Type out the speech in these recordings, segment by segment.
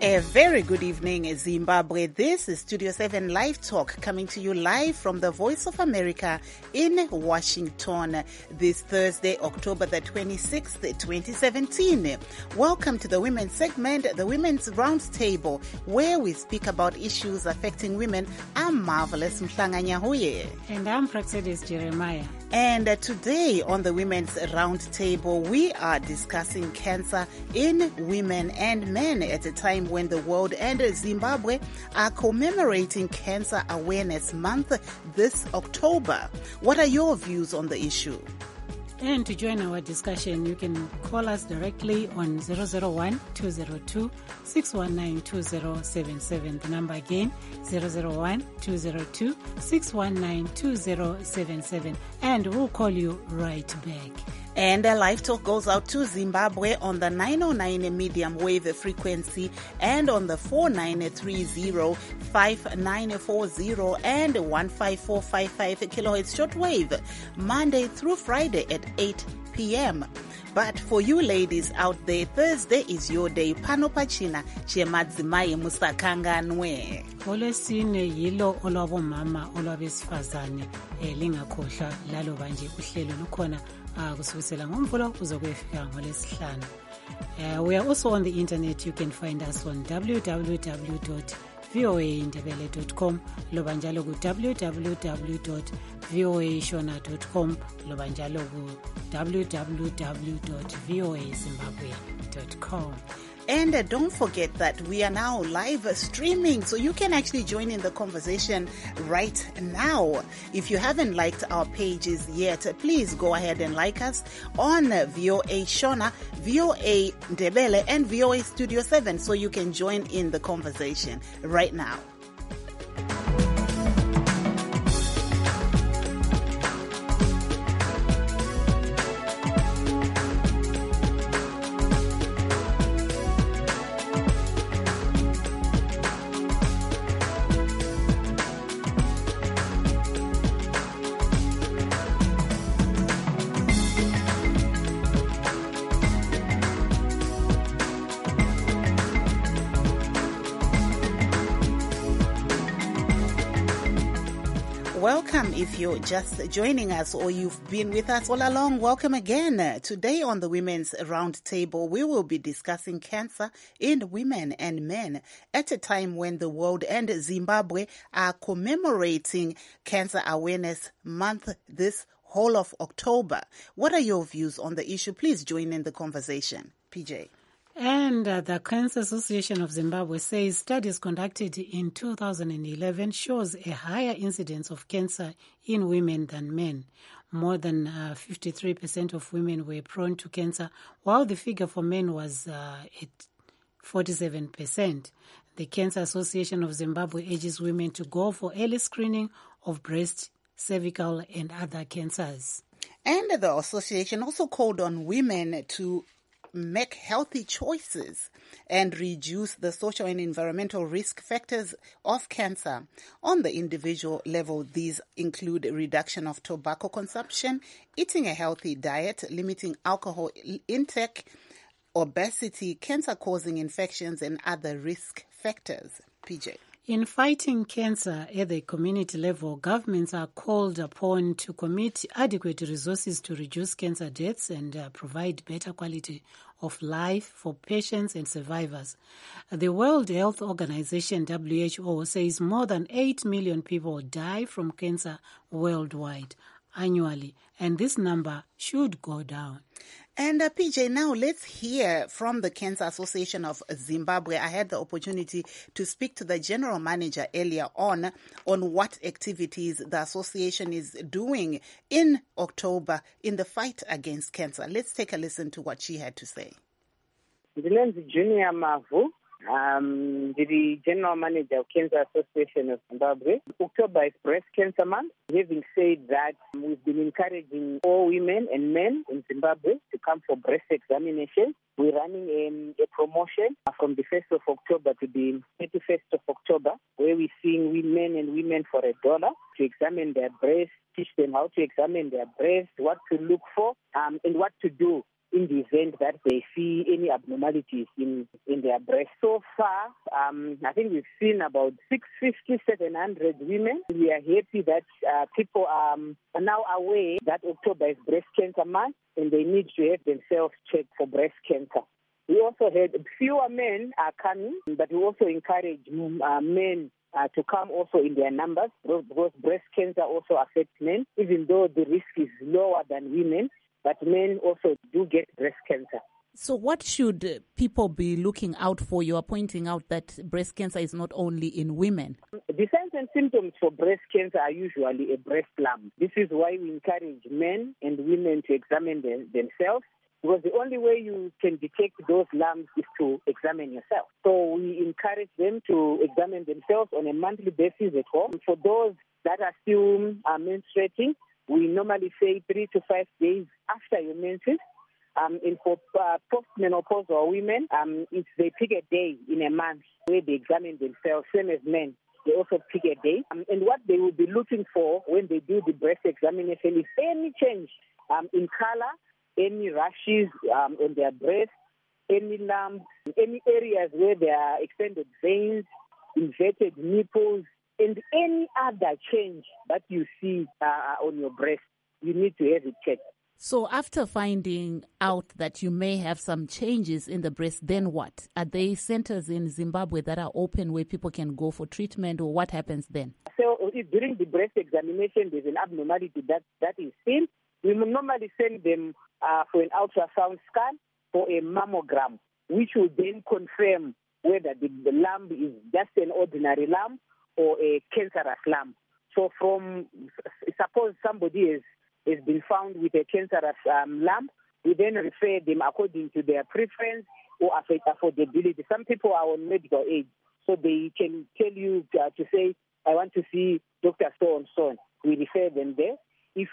A very good evening, Zimbabwe. This is Studio 7 Live Talk coming to you live from the Voice of America in Washington this Thursday, October the 26th, 2017. Welcome to the Women's segment, the Women's Roundtable, where we speak about issues affecting women. I'm Marvelous Mhlanganyahuye. And I'm Praxedis Jeremiah. And today on the Women's Roundtable, we are discussing cancer in women and men at a time when the world and Zimbabwe are commemorating Cancer Awareness Month this October. What are your views on the issue? And to join our discussion, you can call us directly on 001-202-619-2077. The number again, 001-202-619-2077. And we'll call you right back. And a live talk goes out to Zimbabwe on the 909 medium wave frequency and on the 4930, 5940 and 15455 kilohertz shortwave, Monday through Friday at 8 p.m. But for you ladies out there, Thursday is your day. Pano pachina chemadzimai musakanganwe. Olwesine yilo olwabomama olwabesifazane lingakhohlwa lalo banje uhlelo lukhona kusukela ngomvulo kuze kuyefika ngolesihlanu. We are also on the internet. You can find us on www.voaindebele.com loba njalo ku www.voashona.com loba njalo ku www.voazimbabwe.com. And don't forget that we are now live streaming, so you can actually join in the conversation right now. If you haven't liked our pages yet, please go ahead and like us on VOA Shona, VOA Ndebele, and VOA Studio 7, so you can join in the conversation right now. Welcome if you're just joining us or you've been with us all along. Welcome again. Today on the Women's Roundtable, we will be discussing cancer in women and men at a time when the world and Zimbabwe are commemorating Cancer Awareness Month this whole of October. What are your views on the issue? Please join in the conversation. PJ. And the Cancer Association of Zimbabwe says studies conducted in 2011 shows a higher incidence of cancer in women than men. More than 53% of women were prone to cancer, while the figure for men was at 47%. The Cancer Association of Zimbabwe urges women to go for early screening of breast, cervical, and other cancers. And the association also called on women to make healthy choices and reduce the social and environmental risk factors of cancer. On the individual level, these include reduction of tobacco consumption, eating a healthy diet, limiting alcohol intake, obesity, cancer-causing infections, and other risk factors. PJ. In fighting cancer at the community level, governments are called upon to commit adequate resources to reduce cancer deaths and provide better quality of life for patients and survivors. The World Health Organization, WHO, says more than 8 million people die from cancer worldwide annually, and this number should go down. And PJ, now let's hear from the Cancer Association of Zimbabwe. I had the opportunity to speak to the general manager earlier on what activities the association is doing in October in the fight against cancer. Let's take a listen to what she had to say. Junior Mavu. The General Manager of Cancer Association of Zimbabwe. October is Breast Cancer Month. Having said that, we've been encouraging all women and men in Zimbabwe to come for breast examination. We're running a promotion from the 1st of October to the 31st of October, where we're seeing men and women for $1 to examine their breast, teach them how to examine their breast, what to look for, and what to do in the event that they see any abnormalities in their breast. So far, I think we've seen about 650, 700 women. We are happy that people are now aware that October is Breast Cancer Month and they need to have themselves checked for breast cancer. We also had fewer men are coming, but we also encourage men to come also in their numbers because breast cancer also affects men, even though the risk is lower than women, but men also do get breast cancer. So what should people be looking out for? You are pointing out that breast cancer is not only in women. The signs and symptoms for breast cancer are usually a breast lump. This is why we encourage men and women to examine themselves, because the only way you can detect those lumps is to examine yourself. So we encourage them to examine themselves on a monthly basis at home. For those that are still menstruating, we normally say 3 to 5 days after your menses. And for postmenopausal women, if they pick a day in a month where they examine themselves, same as men, they also pick a day. And what they will be looking for when they do the breast examination is any change in color, any rashes on their breast, any lumps, any areas where there are extended veins, inverted nipples, and any other change that you see on your breast. You need to have it checked. So after finding out that you may have some changes in the breast, then what? Are there centers in Zimbabwe that are open where people can go for treatment, or what happens then? So if during the breast examination there's an abnormality that is seen, we will normally send them for an ultrasound scan or a mammogram, which will then confirm whether the lump is just an ordinary lump or a cancerous lump. So suppose somebody has been found with a cancerous lump, we then refer them according to their preference or affordability. Some people are on medical aid, so they can tell you to say, I want to see Dr. So and so. We refer them there. If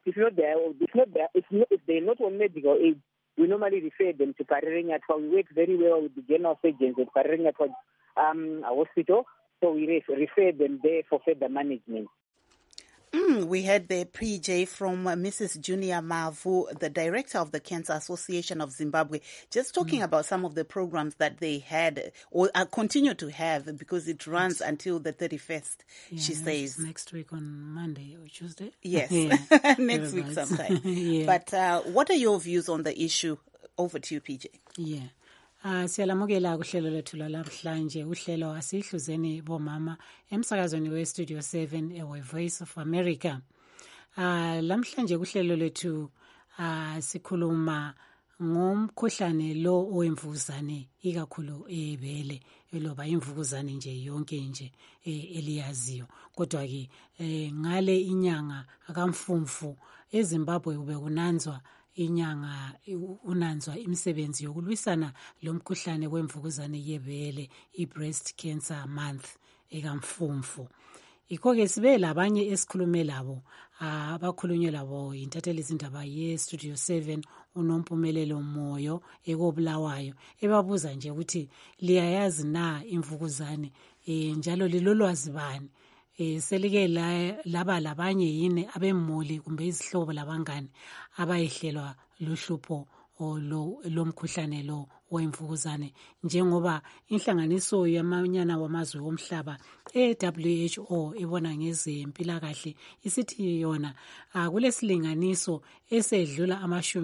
they're not on medical aid, we normally refer them to Pareringatwa. We work very well with the general surgeons at Pareringatwa Hospital, so we refer them there for further management. We had the PJ from Mrs. Junior Mavu, the director of the Cancer Association of Zimbabwe, just talking about some of the programs that they had or continue to have, because it runs until the 31st, she says. Next week on Monday or Tuesday? Yes, next week sometime. Yeah. But what are your views on the issue? Over to you, PJ. Yeah. Siyalamukela kuhlelo lethu lamhlanje, uhlelo asihluzeni bomama emsakazweni weStudio 7 ewe Voice of America. Lamhlanje kuhlelo lethu sikhuluma ngomkhuhlane lo owemvukuzane, ikakhulu ebele, eloba imvukuzane nje yonke nje eliyaziyo. Kodwa ke ngale inyanga akamfumfu eZimbabwe ube kunanzwa inyanga unanzwa imisebenzi yokulwisana lo mkhuhlane wemvukuzane yebele, i-Breast Cancer Month ekamfumfu. Ikho-ke sibe labanye esikhulume labo abakhulunywe labo intatheli izindaba ye-Studio 7 uNompumelelo Moyo ekobulawayo, ebabuza nje ukuthi liyayazi na imvukuzane njalo lilolwazi bani, selike laba labanye yini abemuli kumbe izihlobo labangani abayehlelwa luhlupho lomkhuhlane lo wemvukuzane, njengoba inhlanganiso yamanyana wamazwe omhlaba WHO ibona ngezempilakahle isithi yona kulesilinganiso esedlula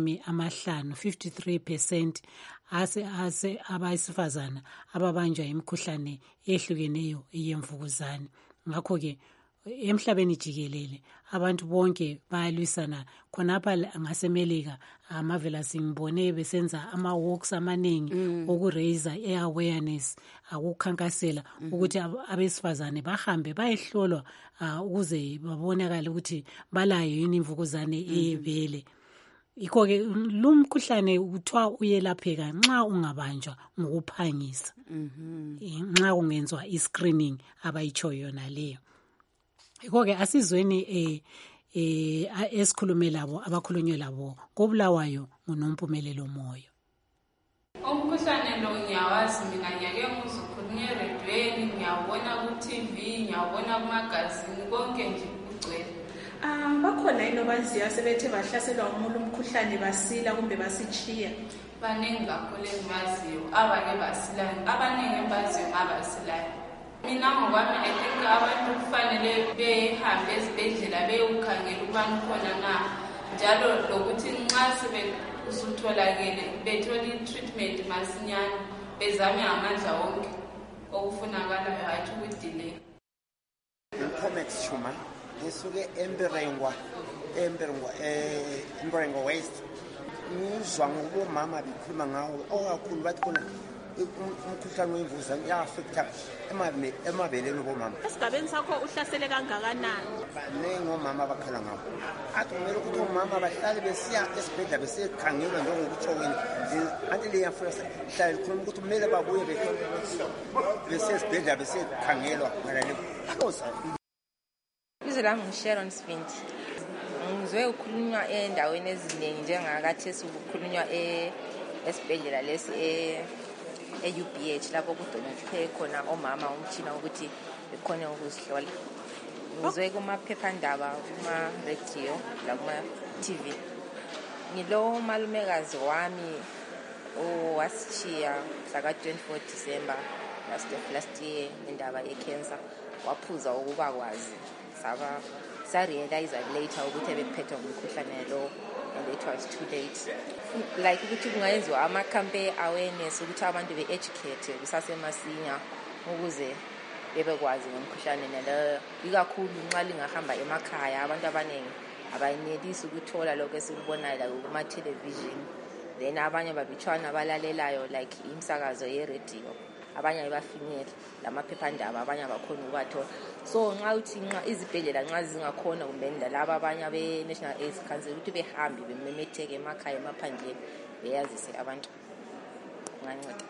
53% abesifazana ababanjwa imikhuhlane ehlukeneyo yemvukuzane. Ngakho-ke emhlabeni jikelele abantu bonke bayalwisana khonapha ngasemelika. Amavela singibone besenza ama-walks amaningi okuraise awareness, akukhankasela ukuthi abesifazane bahambe bayehlolwa ukuze babonakale ukuthi balayo yini imvukuzane ebele. Ikho-ke lo mkhuhlane kuthiwa uyelapheka nxa ungabanjwa ngokuphangisa, nxa kungenzwa i-screening abayitshoyo yona leyo. Ikho-ke asizweni esikhulume labo abakhulunywe labo kobulawayo nguNompumelelo Moyo. Umkhuhlane lo ngiyawazi mina, ngiyake ngizukhulunywe eredweni, ngiyawubona ku-TV, ngiyawubona kumagazini, konke nje kugcwele. Bakhona yini obaziyo asebethe bahlaselwa umuntu umkhuhlane basila kumbe basichiya? Baningi kakhulu engibaziyo, abanye basilayo, abaningi engibaziyo ngabasilayo. Mina ngokwami I think abantu kufanele behambe ezibhedlela beyukhangela ukubana khona na, njalo lokuthi nxa sebekutholakele bethole i-treatment masinyane, bezame ngamandla wonke okufunakalayo, hathi ukudelay. Comex Shuma ngisuke eMberengo West. Ngizwa ngobomama bekhuluma ngawo okakhulu bathi khona umkhuhlane wemvukuzane uyafektha emabeleni bomama. Esigabeni sakho uhlasele kangakanani? Baningi omama abakhala ngabo. Athi kumele ukuthi omama bahlale besiya esibhedlela besekhangelwa njengokutsho wena. Anti le yafuna hlale khona ukuthi kumele babuye besesibhedlela besekhangelwa ngalale. Izwi lami ngu-Sharon Spindi. Ngizwe ukukhulunywa endaweni eziningi njengakathi ukukhulunywa esibhedlela lesi e-UBH lapho kudonethwe khona omama umtshina ukuthi bekhone ukuzihlola. Ngizwe kumaphephandaba, kuma-radio lakuma-TV. Ngilo umalumekazi wami owasishiya mhla ka-24 December last year indaba ye-cancer. Waphuza ukuba kwazi sa-realize later ukuthi bephethwe ngumkhuhlane lo, and it was too late. Like ukuthi kungayenziwa ama-campaign awareness ukuthi abantu be-educate kusasemasinya ukuze bebekwazi ngomkhuhlane nalo, ikakhulu nxa lingahamba emakhaya. Abantu abaningi abayenelisi ukuthola lokho esikubonayo kuma-television, then abanye babitshwana abalalelayo like imsakazo ye-radio, abanye bafinyela lamaphephandaba, abanye abakhona ukubathola. So nxa uthi nxa izibhedlela nxa zingakhona kumbe laba abanye abe-National AIDS Council ukuthi behambe bememetheke emakhaya emaphandleni beyazise abantu nganceda.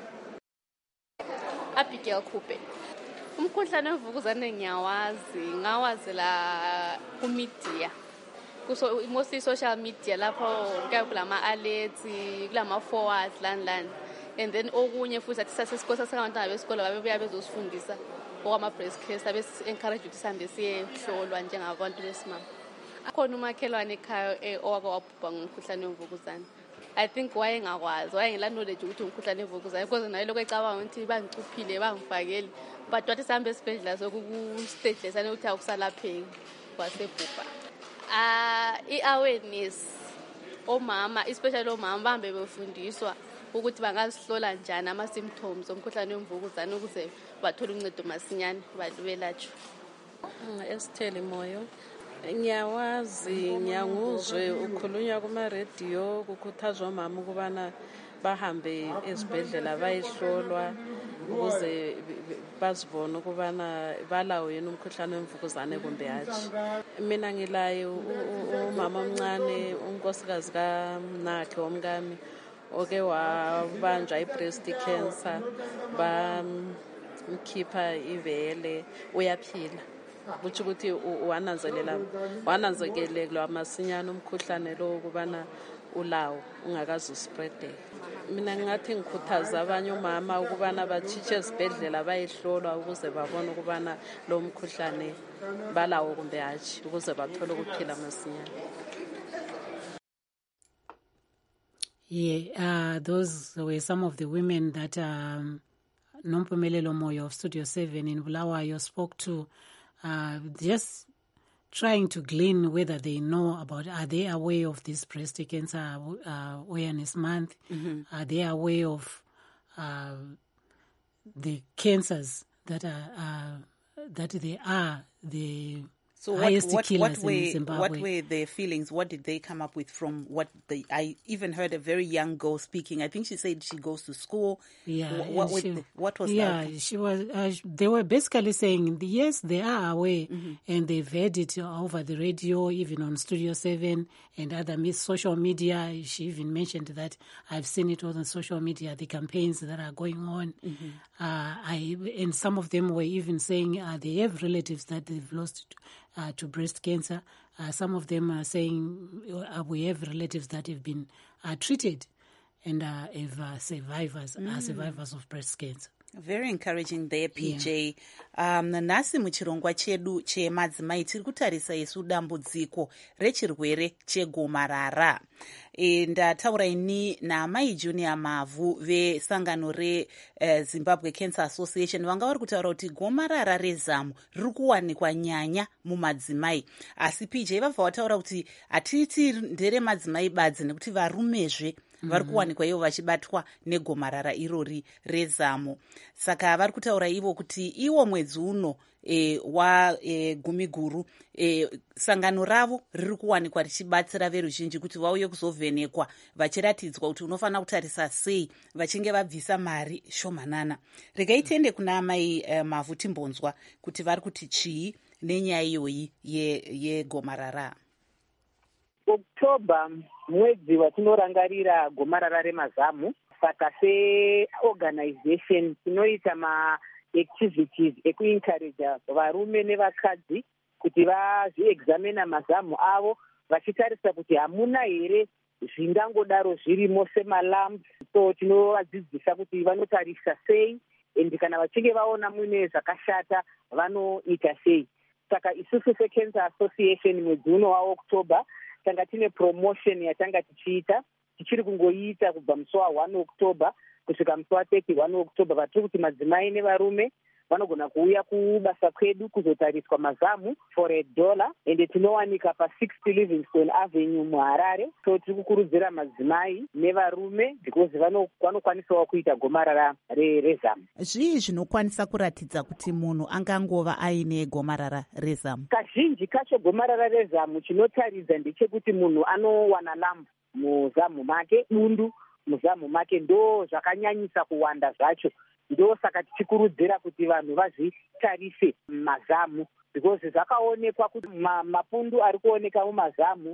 Abigail Khube. Umkhuhlane wemvukuzane ngawazela ku-media, mostly social media lapho kulama alerts, kulama forwards lan, and then okunye futhi athi sasesikole sabantwana besikole babebuya bezosifundisa okwama-breast cancer, besi-encourage ukuthi sihambe siyehlolwa njengabantu besimama. Akhona umakhelwane ekhaya owake wabhubha ngomkhuhlane wemvukuzane. I think wayengakwazi, wayengela knowledge ukuthi umkhuhlane wemvukuzane, because naye lokho ecabanga ukuthi bangicuphile bangifakele, but wathi sihambe esibhedlela soku-stage lesane ukuthi akusalapheki, wasebhubha. I-awareness omama, especially omama bahambe befundiswa ukuthi bangazihlola njani ama-symptoms omkhuhlane wemvukuzane ukuze bathole uncedo masinyane belatshwe. Esithele moyo ngiyawazi, ngiyanguzwe ukhulunywa kuma-radio kukhuthazwa omama ukubana bahambe ezibhedlela bayihlolwa ukuze bazibone ukubana balawo yini umkhuhlane wemvukuzane kumbe hatshi. Mina ngilaye umama omncane, unkosikazi kamnakhe womkami oke wabanjwa i-breast cancer, bamkhipha ivele, uyaphila. Kuthi ukuthi wananzekelelwa masinyane umkhuhlane lo ukubana ulawo ungakazi uspreade. Mina ngathi ngikhuthaza abanye umama ukubana batshitshe esibhedlela bayihlolwa ukuze babone ukubana lo mkhuhlane balawo kumbe hatshi ukuze bathole ukuphila masinyane. Yeah, those were some of the women that Nompumelelo Moyo of Studio 7 in Bulawayo spoke to, just trying to glean whether they know about, are they aware of this breast cancer awareness month? Mm-hmm. Are they aware of the cancers that they are the highest killers in Zimbabwe? What were their feelings? What did they come up with from what I even heard a very young girl speaking. I think she said she goes to school. Yeah. What was that? Yeah, she was. They were basically saying, yes, they are aware, mm-hmm. and they've heard it over the radio, even on Studio 7 and other social media. She even mentioned that I've seen it on social media, the campaigns that are going on. Mm-hmm. And some of them were even saying they have relatives that they've lost to breast cancer. Some of them are saying we have relatives that have been treated and have survivors of breast cancer. Very encouraging there, PJ. Nhasi muchirongwa chedu chemadzimai tiri kutarisa isu dambudziko rechirwere chegomarara. Ndataura ini naamai Junior Mavhu vesangano reZimbabwe Cancer Association vanga vari kutaura kuti gomarara rezamu riri kuwanikwa nyanya mumadzimai. Asi PJ vabva vataura kuti hatiti nderemadzimai badzi nekuti varumezve vari kuwanikwa ivo vachibatwa negomarara irori rezamu. Saka vari kutaura ivo kuti iwo mwedzi uno wagumi guru sangano ravo riri kuwanikwa richibatsira veruzhinji kuti vauye kuzovhenekwa vachiratidzwa kuti unofanira kutarisa sei vachinge vabvisa mari shomanana. Regai tiende kuna amai Mavhu timbonzwa kuti vari kuti chii nenyaya iyoyi yegomarara. October mwedzi watinorangarira gomarara remazamu. Saka seorganization tinoita maactivities ekuencourage varume nevakadzi kuti vazviexamina mazamu avo vachitarisa kuti hamuna here zvingangodaro zvirimo semalamps. So tinovadzidzisa kuti vanotarisa sei and kana vachinge vaona muine zvakashata vanoita sei. Saka isusu seCancer Association mwedzi uno waOctober tanga tine promotion yatanga tichiita tichiri kungoita kubva musi wa1 October kusvika musi wa31 October vatiri kuti madzimai nevarume vanogona kuuya kubasa kwedu kuzotariswa mazamu for $1 ende tinowanika pa60 Livingstone Avenue muHarare. So tiri kukurudzira madzimai nevarume because vanokwanisawo kuita gomarara rezamu. Zvii zvinokwanisa kuratidza kuti munhu angangova aine gomarara rezamu? Kazhinji kacho gomarara rezamu chinotaridza ndechekuti munhu anowana lambu muzamu make, bundu muzamu make, ndo zvakanyanyisa kuwanda zvacho. Ndo saka tichikurudzira kuti vanhu vazvitarise mazamu because zvakaonekwa kuti mapundu ari kuoneka mumazamu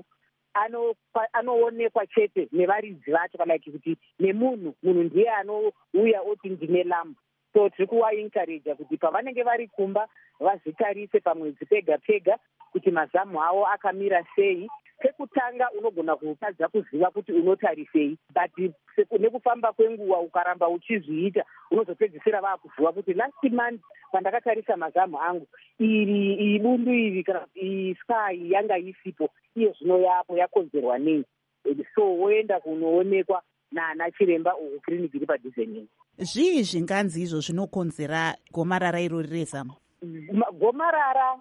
anoonekwa chete nevaridzi vacho kana kuti nemunhu ndiye anouya oti ndine lambu. So tiri kuvaencourage kuti pavanenge vari kumba vazvitarise pamwedzi pega pega kuti mazamu avo akamira sei. Pekutanga unogona kutadza kuziva kuti unotarisei, but nekufamba kwenguva ukaramba uchizviita unozopedzisira vakuziva kuti last month pandakatarisa mazamu angu iyi bundu iri kana sky yanga isipo, iye zvino yapo yakonzerwa nei. So woenda kunoonekwa naana chiremba ukliniki iri padhuze neni. Zvii zvinganzi izvo zvinokonzera gomarara irori rezamu? Gomarara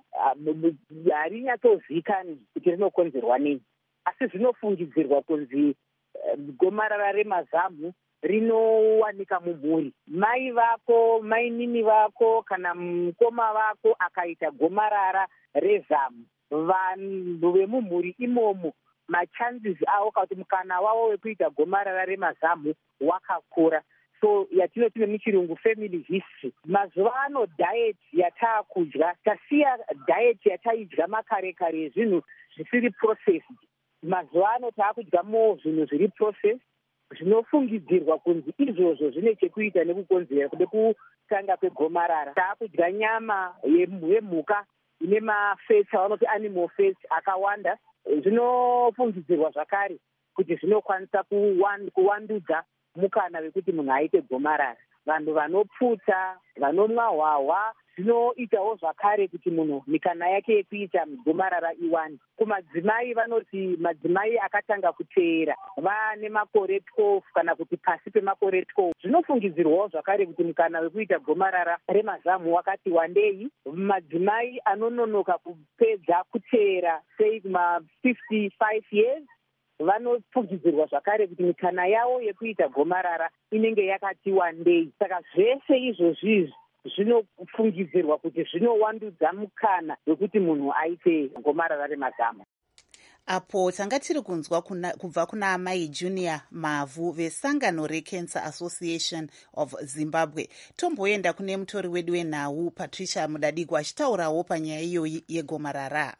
harinyatsozivikanwi kuti rinokonzerwa nei, asi zvinofungidzirwa kunzi gomarara remazamu rinowanika mumhuri. Mai vako, mainini vako kana mukoma vako akaita gomarara rezamu, vanhu vemumhuri imomo machances avo kuti mukana wavo wekuita gomarara remazamu wakakura. So yatinoti nemuchirungu family history. Mazuva ano diet yataakudya tasiya diet yataidya makare kare zvinhu zvisiri processed. Mazuva ano taakudya mo zvinhu zviri processed zvinofungidzirwa kunzi izvozvo zvine chekuita nekukonzera kude kutanga kwegomarara. Taakudya nyama yemhuka ine mafats avanoti animal fats akawanda, zvinofungidzirwa zvakare kuti zvinokwanisa kuwandudza mukana wekuti munhu aite gomarara. Vanhu vanopfuta, vanomwa hwahwa zvinoitawo zvakare kuti munhu mikana yake yekuita gomarara iwande. Kumadzimai vanoti madzimai akatanga kuteera vaane makore 12 kana kuti pasi pemakore 12 zvinofungidzirwawo zvakare kuti mukana wekuita gomarara remazamu wakati wandei. Madzimai anononoka kupedza kuteera sei kuma55 years vanofungidzirwa zvakare kuti mikana yavo yekuita gomarara inenge yakati wandei. Saka zvese izvozvi zvinofungidzirwa kuti zvinowandudza mukana wekuti munhu aite gomarara remazamu. Apo tanga tiri kunzwa kubva kuna amai Junior Mavhu vesangano reCancer Association of Zimbabwe. Tomboenda kune mutori wedu wenhau Patricia Mudadigo achitaurawo panyaya iyoyi yegomarara.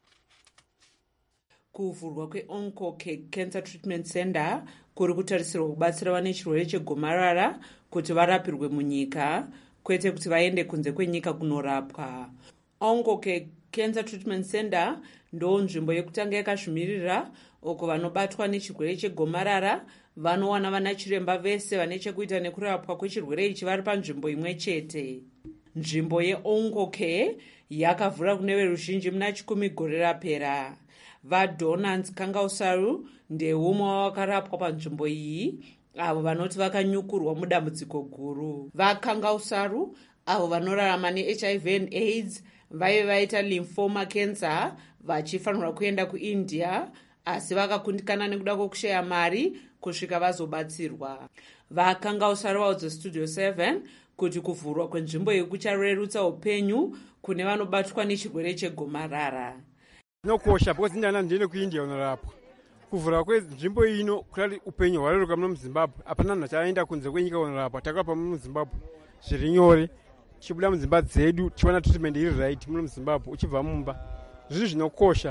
Kuvhurwa kweOnco Cancer Treatment Center kuri kutarisirwa kubatsira vane chirwere chegomarara kuti varapirwe munyika kwete kuti vaende kunze kwenyika kunorapwa. Ongoke Cancer Treatment Center ndo nzvimbo yekutanga yakazvimirira uko vanobatwa nechirwere chegomarara vanowana vana chiremba vese vane chekuita nekurapwa kwechirwere ichi vari panzvimbo imwe chete. Nzvimbo yeOngoke yakavhura kune veruzhinji muna 10 gore rapera. VaDonans Kangausaru ndeumwe wakarapwa panzvimbo iyi avo vanoti vakanyukurwa mudambudziko guru. VaKangausaru avo vanorarama neHIV and AIDS vaive vaita lymphoma cancer vachifanirwa kuenda kuIndia asi vakakundikana nekuda kwokushaya mari kusvika vazobatsirwa. VaKangausaru vaudza Studio 7 kuti kuvhurwa kwenzvimbo iyi kucharerutsa upenyu kune vanobatwa nechirwere chegomarara. Nokosha because ndana ndine kuIndia unorapwa. Kuvhura kwenzvimbo ino kuti upenyu hwareruka muno muZimbabwe. Apana munhu achaenda kunze kwenyika unorapwa. Takarapwa muno muZimbabwe zviri nyore. Chibuda mudzimba dzedu chiwana treatment iri right muno muZimbabwe uchibva mumba. Zvinhu zvinokosha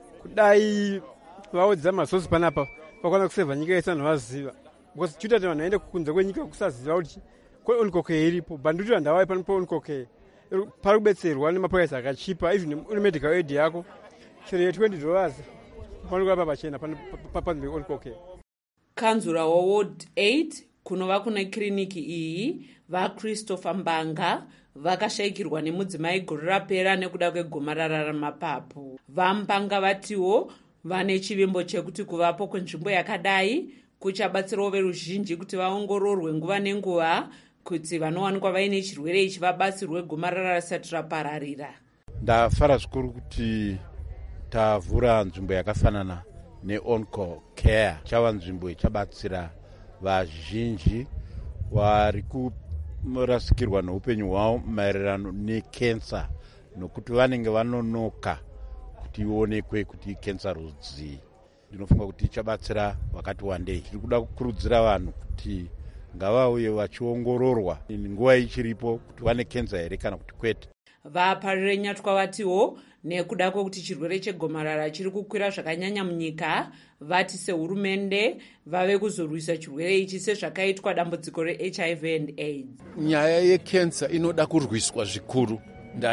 kudai vaudza masosi panapa vakwana kusevha nyika yese vanhu vaziva. Because chuta kuti vanhu vaende kunze kwenyika kusaziva kuti Ongoke iripo. Bandutira ndawai pano Ongoke. Pari kubetserwa nemaprice akachipa even une medical aid yako. Chero $20 panokurapa pachena panzvimbo Ongoke. Kanzura waWard 8 kunova kune kiriniki iyi vaChristopher Mbanga vakashayikirwa nemudzimai gore rapera nekuda kwegomarara ramapapu. VaMbanga vatiwo vane chivimbo chekuti kuvapo kwenzvimbo yakadai kuchabatsirawo veruzhinji kuti vaongororwe nguva nenguva kuti vanowanikwa vaine chirwere ichi vabatsirwe gomarara risati rapararira. Ndafara zvikuru kuti tavhura nzvimbo yakafanana neOncoCare. Chava nzvimbo ichabatsira vazhinji vari kurasikirwa neupenyu hwavo maererano nekensa nokuti vanenge vanonoka kuti ionekwe kuti ikensa rudzii. Ndinofunga kuti ichabatsira vakati wandei. Tiri kuda kukurudzira vanhu kuti ngavauye vachiongororwa nguva ichiripo kuti vane kensa here kana kuti kwete. Vaparire nyatwa vatiwo nekuda kwokuti chirwere chegomarara chiri kukwira zvakanyanya munyika vati sehurumende vave kuzorwisa chirwere ichi sezvakaitwa dambudziko reHIV and AIDS. Nyaya yekensa inoda kurwiswa zvikuru.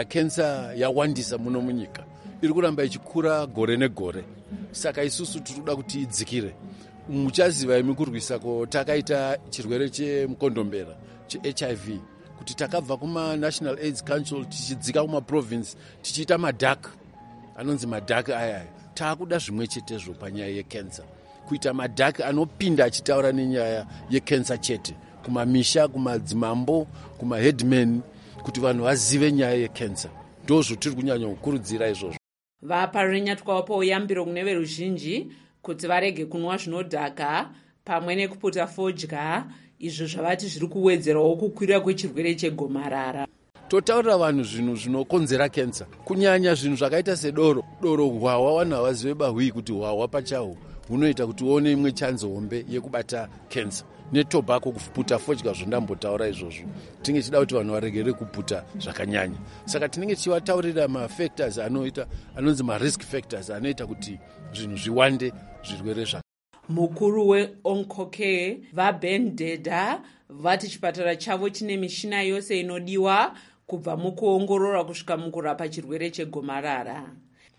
Kensa yawandisa muno munyika. Iri kuramba ichikura gore negore. Saka isusu tinoda kuti idzikire. Muchaziva imi kurwisa takaita chirwere chemukondombera cheHIV kuti takabva kuma National AIDS Council tichidzika kuma province tichiita madhaka anonzi madhaka aya taakuda zvimwe chetezvo panyaya yekensa kuita madhaka anopinda achitaura nenyaya yekensa chete kumamisha kumadzimambo kumaheadmen kuti vanhu vazive nyaya yekensa. Ndozvo tiri kunyanya kukurudzira izvozvo. Vaparire nyatwa wapo uyambiro kune veruzhinji kuti varege kunwa zvinodhaka pamwe nekuputa fodya izvo zvavati zviri kuwedzerawo kukwira kwechirwere chegomarara. Totaurira vanhu zvinhu zvinokonzera kensa kunyanya zvinhu zvakaita sedoro hwawa vanhu havazive bahwi kuti hwawa pachaho hunoita kuti uone imwe chanzi hombe yekubata kensa. Netobhako kuputa fodya zvondambotaura izvozvo tinenge tichida kuti vanhu varegere kuputa zvakanyanya. Saka tinenge tichivataurira mafactors anonzi marisk factors anoita kuti zvinhu zviwande zvirwere zvaka. Mukuru weOncoCare vaBen Deda vati chipatara chavo chine mishina yose inodiwa kubva mukuongorora kusvika mukurapa chirwere chegomarara.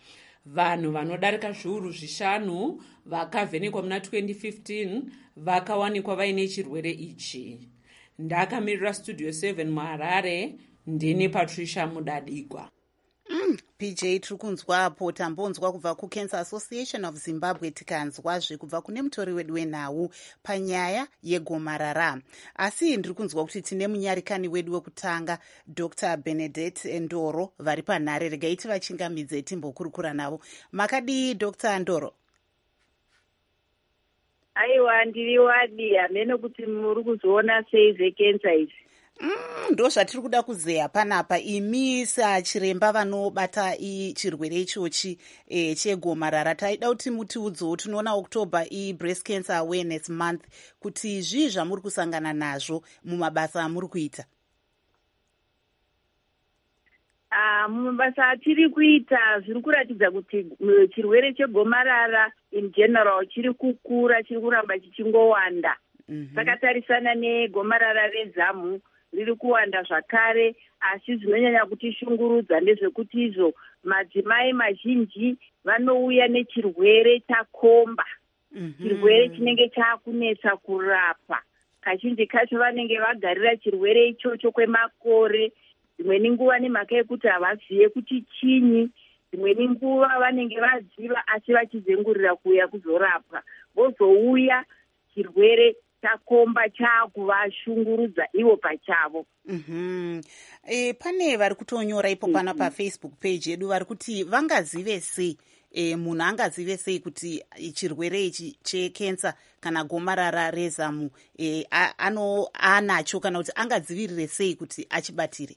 Vanhu vanodarika zviuru 5 vakavhenekwa muna 2015 vakawanikwa vaine chirwere ichi. Ndakamirira Studio 7 muHarare ndini Patricia Mudadikwa. PJ tiri kunzwapo tambonzwa kubva kuCancer Association of Zimbabwe tikanzwazve kubva kune mutori wedu wenhau panyaya yegomarara. Asi ndiri kunzwa kuti tine munyarikani wedu wekutanga Dr. Benedette Ndoro vari panhare. Regai tivachingamidze timbokurukura navo. Makadii Dr. Ndoro? Aiwa ndiri wadi hamene kuti muri kuzoona sei zvekensa izvi. Ndo zvatiri kuda kuzeya panapa. Imi sachiremba vanobata chirwere ichochi chegomarara taida kuti mutiudzewo tinoona October breast cancer awareness month kuti zvii zvamuri kusangana nazvo mumabasa amuri kuita. Mumabasa atiri kuita zviri kuratidza kuti chirwere chegomarara in general chiri kukura, chiri kuramba chichingowanda. Takatarisana negomarara rezamu riri kuwanda zvakare, asi zvinonyanya kutishungurudza ndezvekuti izvo madzimai mazhinji vanouya nechirwere chakomba, chirwere chinenge chaakunetsa kurapa. Kazhinji kacho vanenge vagarira chirwere ichocho kwemakore, dzimweni nguva nemhaka yekuti havazive kuti chinyi, dzimweni nguva vanenge vaziva asi vachizengurira kuuya kuzorapwa, vozouya chirwere chakomba chaakuvashungurudza ivo pachavo. Pane vari kutonyora ipo pana paFacebook page yedu vari kuti vangazive sei, munhu angazive sei kuti chirwere ichi chekensa kana gomarara rezamu anacho, kana kuti angadzivirire sei kuti achibatire?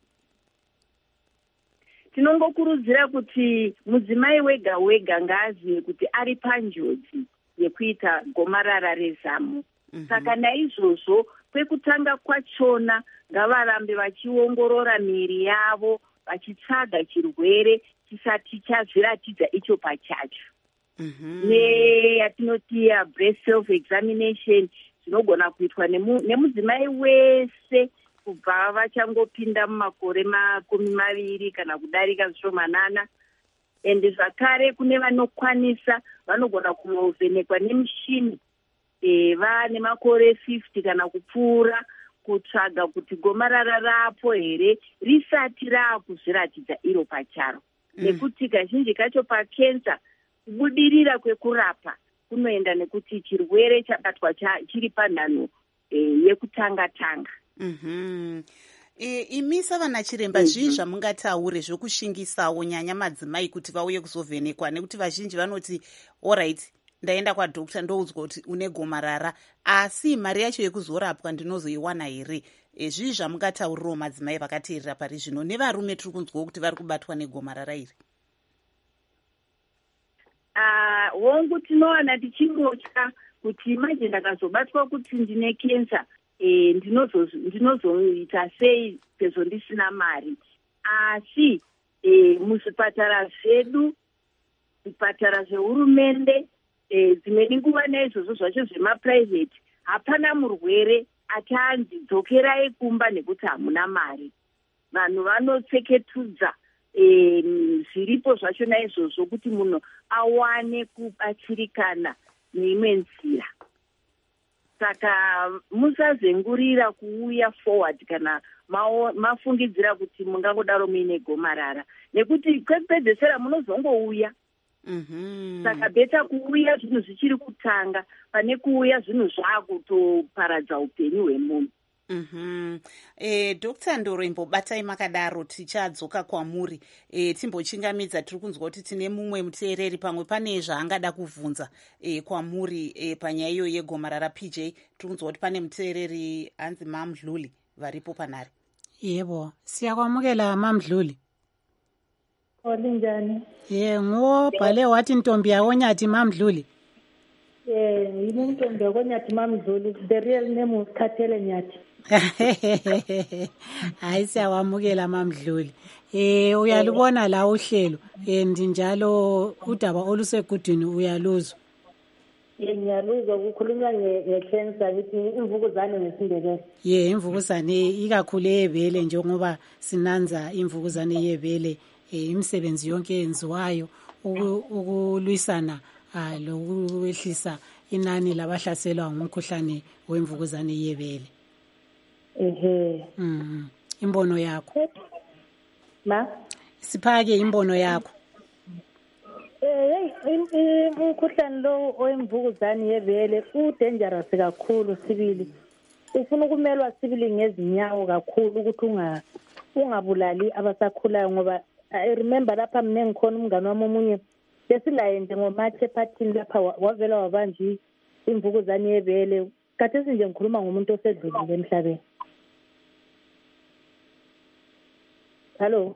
Tinongokurudzira kuti mudzimai wega wega ngaazive kuti ari panjodzi yekuita gomarara rezamu. Saka naizvozvo kwekutanga kwachona ngavarambe vachiongorora miri yavo, vachitsvaga chirwere chisati chazviratidza icho pachacho. Neyatinoti breast self examination zvinogona kuitwa nemudzimai wese kubva vachangopinda mumakore 20 kana kudarika zvishomanana. Ende zvakare kune vanokwanisa vanogona kunovhenekwa nemushini vane makore 50 kana kupfuura, kutsvaga kuti gomarara rapo here risati raakuzviratidza iro pacharo. Nekuti kazhinji kacho pakensa kubudirira kwekurapa kunoenda nekuti chirwere chabatwa chiri panhano yekutanga-tanga. Imi savana chiremba zvii zvamungataure zvokushingisawo nyanya madzimai kuti vauye kuzovhenekwa, nekuti vazhinji vanoti alright, ndaenda kwadhokta ndoudzwa kuti une gomarara, asi mari yacho yekuzorapwa ndinozoiwana here? Zvii zvamungataurirawo madzimai vakateerera pari zvino, nevarume tiri kunzwawo kuti vari kubatwa negomarara iri? Hongu tinowana tichingotya kuti manje ndakazobatwa kuti ndine kensa, ndinozoita sei sezvo ndisina mari. Asi muzvipatara zvedu, zvipatara zvehurumende, dzimweni nguva naizvozvo zvacho zvemaprivate, hapana murwere achanzi dzokerai kumba nekuti hamuna mari. Vanhu vanotseketudza zviripo zvacho naizvozvo kuti munhu awane kubatsirikana neimwe nzira. Saka musazengurira kuuya forward kana mafungidzira kuti mungangodaro muine gomarara, nekuti kwekupedzesera munozongouya. Saka beta kuuya zvinhu zvichiri kutanga pane kuuya zvinhu zvaakutoparadza upenyu hwemunhu. Dr. Ndorembo, batai makadaro, tichadzoka kwamuri. Timbochingamidza, tiri kunzwa kuti tine mumwe muteereri, pamwe pane zvaangada kuvhunza kwamuri panyaya iyo yegomarara. PJ, tiri kunzwa kuti pane muteereri anzi Mamdluli varipo panhare. Yebo, siyakwamukela Mamdluli. Olinjani? Nguwo bhale wathi ntombi yakonyati Mamdluli. Yini ntombi yakonyati Mamdluli, the real name was Khathele Nyathi. Hayi, siyawamukela Mamdluli. Uyalubona la uhlelo njalo udaba olusegudwini uyaluzwa? Ngiyaluzwa, kukhulunywa nge-cancer, ngithi imvukuzane ngesindebele. Imvukuzane ikakhulu eyebele, njengoba sinanza imvukuzane yebele, imisebenzi yonke yenziwayo ukulwisana lokwehlisa inani labahlaselwa ngumkhuhlane wemvukuzane yebele. Imbono yakho? Siphake imbono yakho. Umkhuhlane lo oyimvukuzane yebele udangerous kakhulu sibili. Ufuna ukumelwa sibili ngezinyawo kakhulu ukuthi ungabulali abasakhulayo, ngoba I remember lapha mina ngikhona umngane wami omunye besilaye nje ngomathe ephathini lapha wavela wabanje imvukuzane yebele. Khathesi nje ngikhuluma ngomuntu osedlulile emhlabeni. Hello.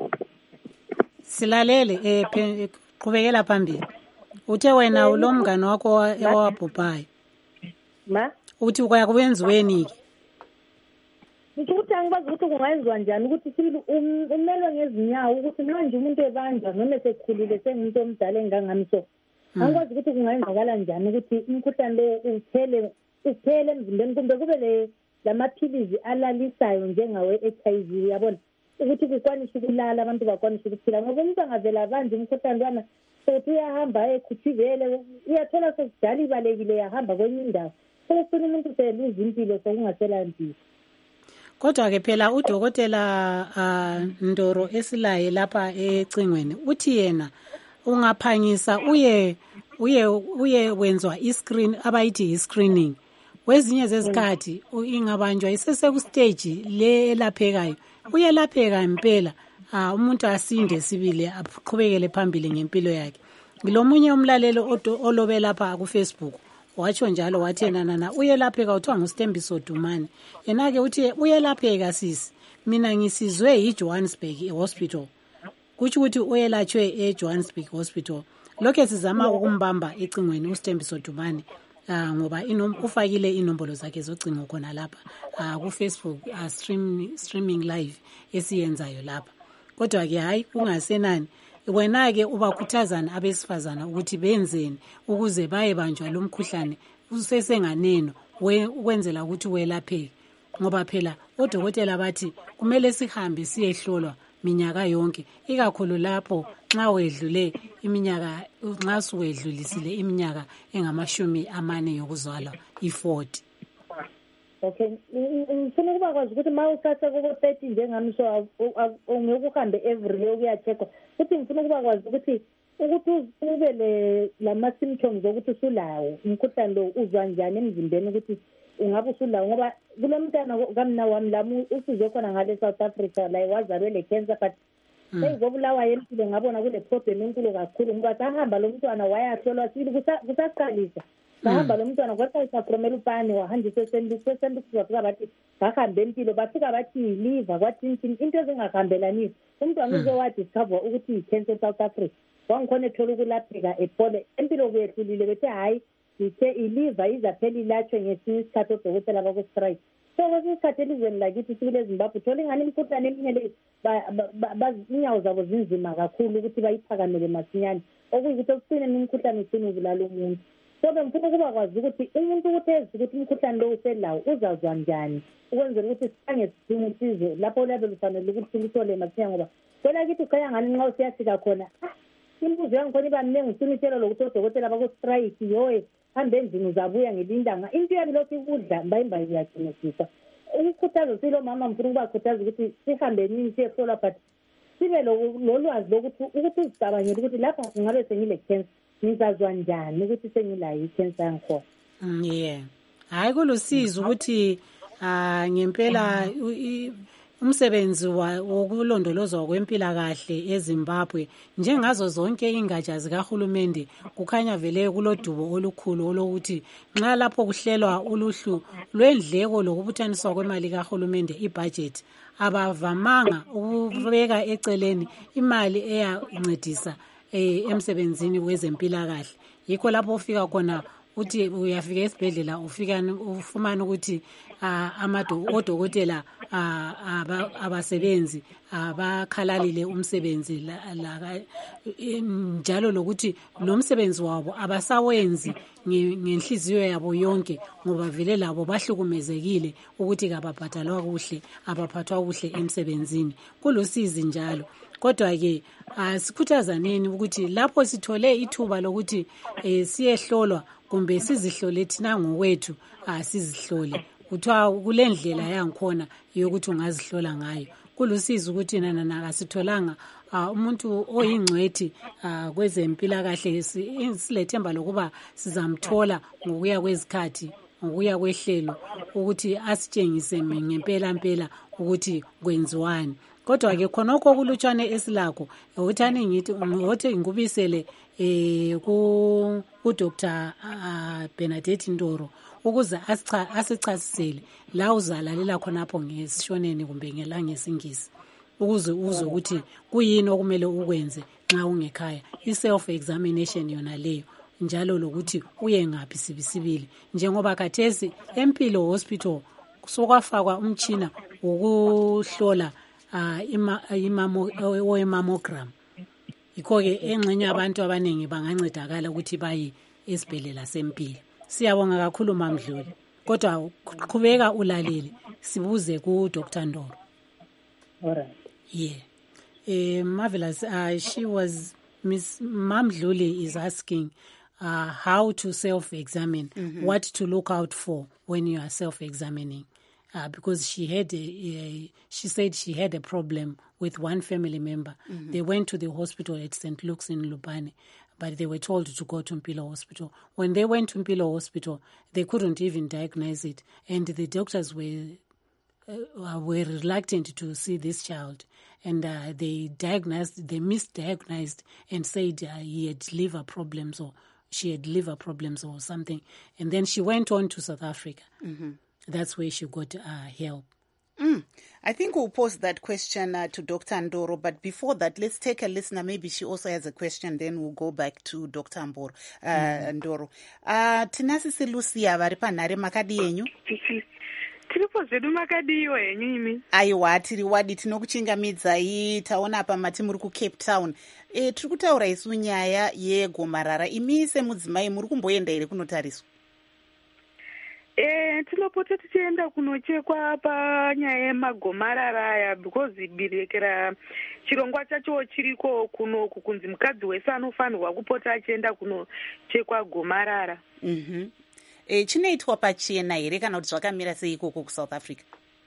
Silalele, qhubekela phambili. Uthe wena ulomngane wakho owabhubhayo. Uthi kwaya kubenziweni ke? Ukuthi angibazi ukuthi kungayenziwa njani ukuthi sibili umelwe ngezinyawo ukuthi manje umuntu ebanjwa noma esekhulile sengumuntu omdala engangami so. Angikwazi ukuthi kungayenzakala njani ukuthi umkhuhlane lo uphele emzimbeni kumbe kube lamaphilizi alalisayo njengawe-HIV yabona ukuthi kukwanisa ukulala abantu bakwanisa ukuphila ngoba umuntu angavela abanje umkhuhlane lwana sokuthi uyahamba ekhuthivele uyathola sekudala ibalekile yahamba kwenye indawo sekufuna umuntu seluza impilo sokungaselandisi. Kodwa-ke phela udokotela Ndoro Esilaye lapha ecingweni uthi yena ungaphangisa uye wenzwa iscreen abayithi i-screening kwezinye zezikhathi ingabanjwa isesekusteji le elaphekayo uyelapheka impela umuntu asinde sibili aqhubekele phambili ngempilo yakhe. Ngilomunye umlalelo olobe lapha ku-Facebook watsho njalo wathi yena uyelapheka uthiwa nguStembiso Dumane yena-ke uthi uyelapheka sisi mina ngisizwe yiJohannesburg Hospital kutsho ukuthi uyelatshwe eJohannesburg Hospital. Lokho sizama ukumbamba ecingweni uStembiso Dumane ngoba ufakile inombolo zakhe zocingo khona lapha ku-Facebook streaming live esiyenzayo lapha. Kodwa-ke hayi kungasenani wena-ke ubakhuthazana abesifazana ukuthi benzeni ukuze bayebanjwa lo mkhuhlane usesenganeno ukwenzela ukuthi welapheke ngoba phela odokotela bathi kumele sihambe siyehlolwa minyaka yonke ikakhulu lapho nxa wedlule iminyaka nxa suwedlulisile iminyaka engama40 yokuzalwa i40. Okay, ngifuna ukuba kwazi ukuthi ma usase kubo-30 njengami so ungeke uhambe every year ukuyacheckwa futhi ngifuna ukuba kwazi ukuthi ube lama-symptoms okuthi usulawo umkhuhlane lo uzwa njani emzimbeni ukuthi ungabe usulawo ngoba kulo mntana kamna wami lami usizwe khona ngale South Africa la wazalwe le-cancer but seyizobulawa yempilo ngabona kule problem enkulu kakhulu ngoba sahamba lo mntwana wayahlolwa sibili kusaqalisa bahamba lo mntwana kwaqalisa from upane wahanjiswa eSendukuzwa bafika bathi bahambe empilo bafika bathi liver kwathi into ezingahambelaniyo umntwana uzowadiskava ukuthi i-cancer South Africa wangikhona ethola ukulapheka ephole empilo kuyehlulile bethe hhayi iliver izaphela ilatshwe ngesinye isikhathi odokotela baku-strike so kwesinye isikhathi elizweni lakithi sikule eZimbabwe thola ingane imikhuhlane eminye le inyawo zabo zinzima kakhulu ukuthi bayiphakamele masinyane okuyikuthi ekucineni umkhuhlane ugcine ubulala umuntu. So bengifuna ukuba kwazi ukuthi umuntu ukuthi ezwe ukuthi umkhuhlane lo uselawo uzazwa njani ukwenzela ukuthi sisange sidinga usizo lapho lebe lufanele ukuthi luthole masinya ngoba kwela kithi ukhaya ngani nxa usiyafika khona imbuzo yangikhona iba mningi ngifuna itshelo lokuthi odokotela baku-strike yoye hambe endlini uzabuya ngelindanga into yami lokhu ikudla mbayimbayi iyaqinisisa ukukhuthaza silo mama ngifuna ukubakhuthaza ukuthi sihambe nini siyehlolwa but sibe lolwazi lokuthi uzicabangele ukuthi lapha kungabe sengile cancer ngizazwa njani ukuthi sengilayo i-cancer yangikhona. Yeah, hayi kulusizi ukuthi ngempela umsebenzi wokulondolozwa kwempilakahle eZimbabwe njengazo zonke ingatsha zikahulumende kukhanya vele kulodubo olukhulu olokuthi nxa lapho kuhlelwa uluhlu lwendleko lokubuthaniswa kwemali kahulumende ibudget abavamanga ukubeka eceleni imali eyancedisa emsebenzini wezempilakahle. Yikho lapho ufika khona uthi uyafika esibhedlela ufumana ukuthi odokotela abasebenzi abakhalalile umsebenzi njalo lokuthi lo msebenzi wabo abasawenzi ngenhliziyo yabo yonke ngoba vele labo bahlukumezekile ukuthi kababhadalwa kuhle abaphathwa kuhle emsebenzini. Kulusizi njalo kodwa-ke sikhuthazaneni ukuthi lapho sithole ithuba lokuthi siyehlolwa kumbe sizihlole thina ngokwethu sizihlole kuthiwa kule ndlela yangikhona yokuthi ungazihlola ngayo. Kulusizi ukuthi nakasitholanga umuntu oyingcwethi kwezempilakahle silethemba lokuba sizamthola ngokuya kwezikhathi ngokuya kwehlelo ukuthi asitshengise ngempela ukuthi kwenziwani. Kodwa-ke khonokho kulutshwane esilakho uthani ngithi ngikubisele ku-Dr. Bernadette Ndoro ukuze asichasisele la uzalalela khonapho ngesishoneni kumbe ngelangesingisi ukuze uzwe ukuthi kuyini okumele ukwenze nxa ungekhaya i-self examination yona leyo njalo lokuthi uye ngaphi sibisibili njengoba khathesi Empilo Hospital sokwafakwa umtshina wokuhlola i-mammogram. Yikho-ke engxenye abantu abaningi bangancedakala ukuthi baye esibhedlela sempilo. Siyabonga kakhulu Mamdluli. kodwa qhubeka ulalele sibuze ku Dr. Ndoro. All right. Yeah. Marvelous. She was Miss Mamdluli is asking how to self-examine, what to look out for when you are self-examining. Because she said she had a problem with one family member. They went to the hospital at St. Luke's in Lupane, but they were told to go to Mpilo Hospital. When they went to Mpilo Hospital, they couldn't even diagnose it, and the doctors were reluctant to see this child, and they misdiagnosed and said he had liver problems or she had liver problems or something. And then she went on to South Africa. That's where she got help. I think we'll pose that question to Dr. Ndoro, but before that, let's take a listener. Maybe she also has a question, then we'll go back to Dr. Ndoro. Tinasisi Lucia vari panhare makadi yenyu? Tiripo zvedu makadiyo henyu imi? Aiwa, tiri wadi tinokuchingamidzai, taona apa mati muri kuCape Town. Tiri kutaura isu nyaya yegomarara. Imi semudzimai muri kumboenda here kunotariswa? Tinopota tichienda kunochekwa panyaya yemagomarara aya because birekera chirongwa chacho chiriko kunoku kunzi mukadzi wese anofanirwa kupota achienda kunochekwa gomarara. Chinoitwa pachena here kana kuti zvakamira sei ikoko kuSouth Africa?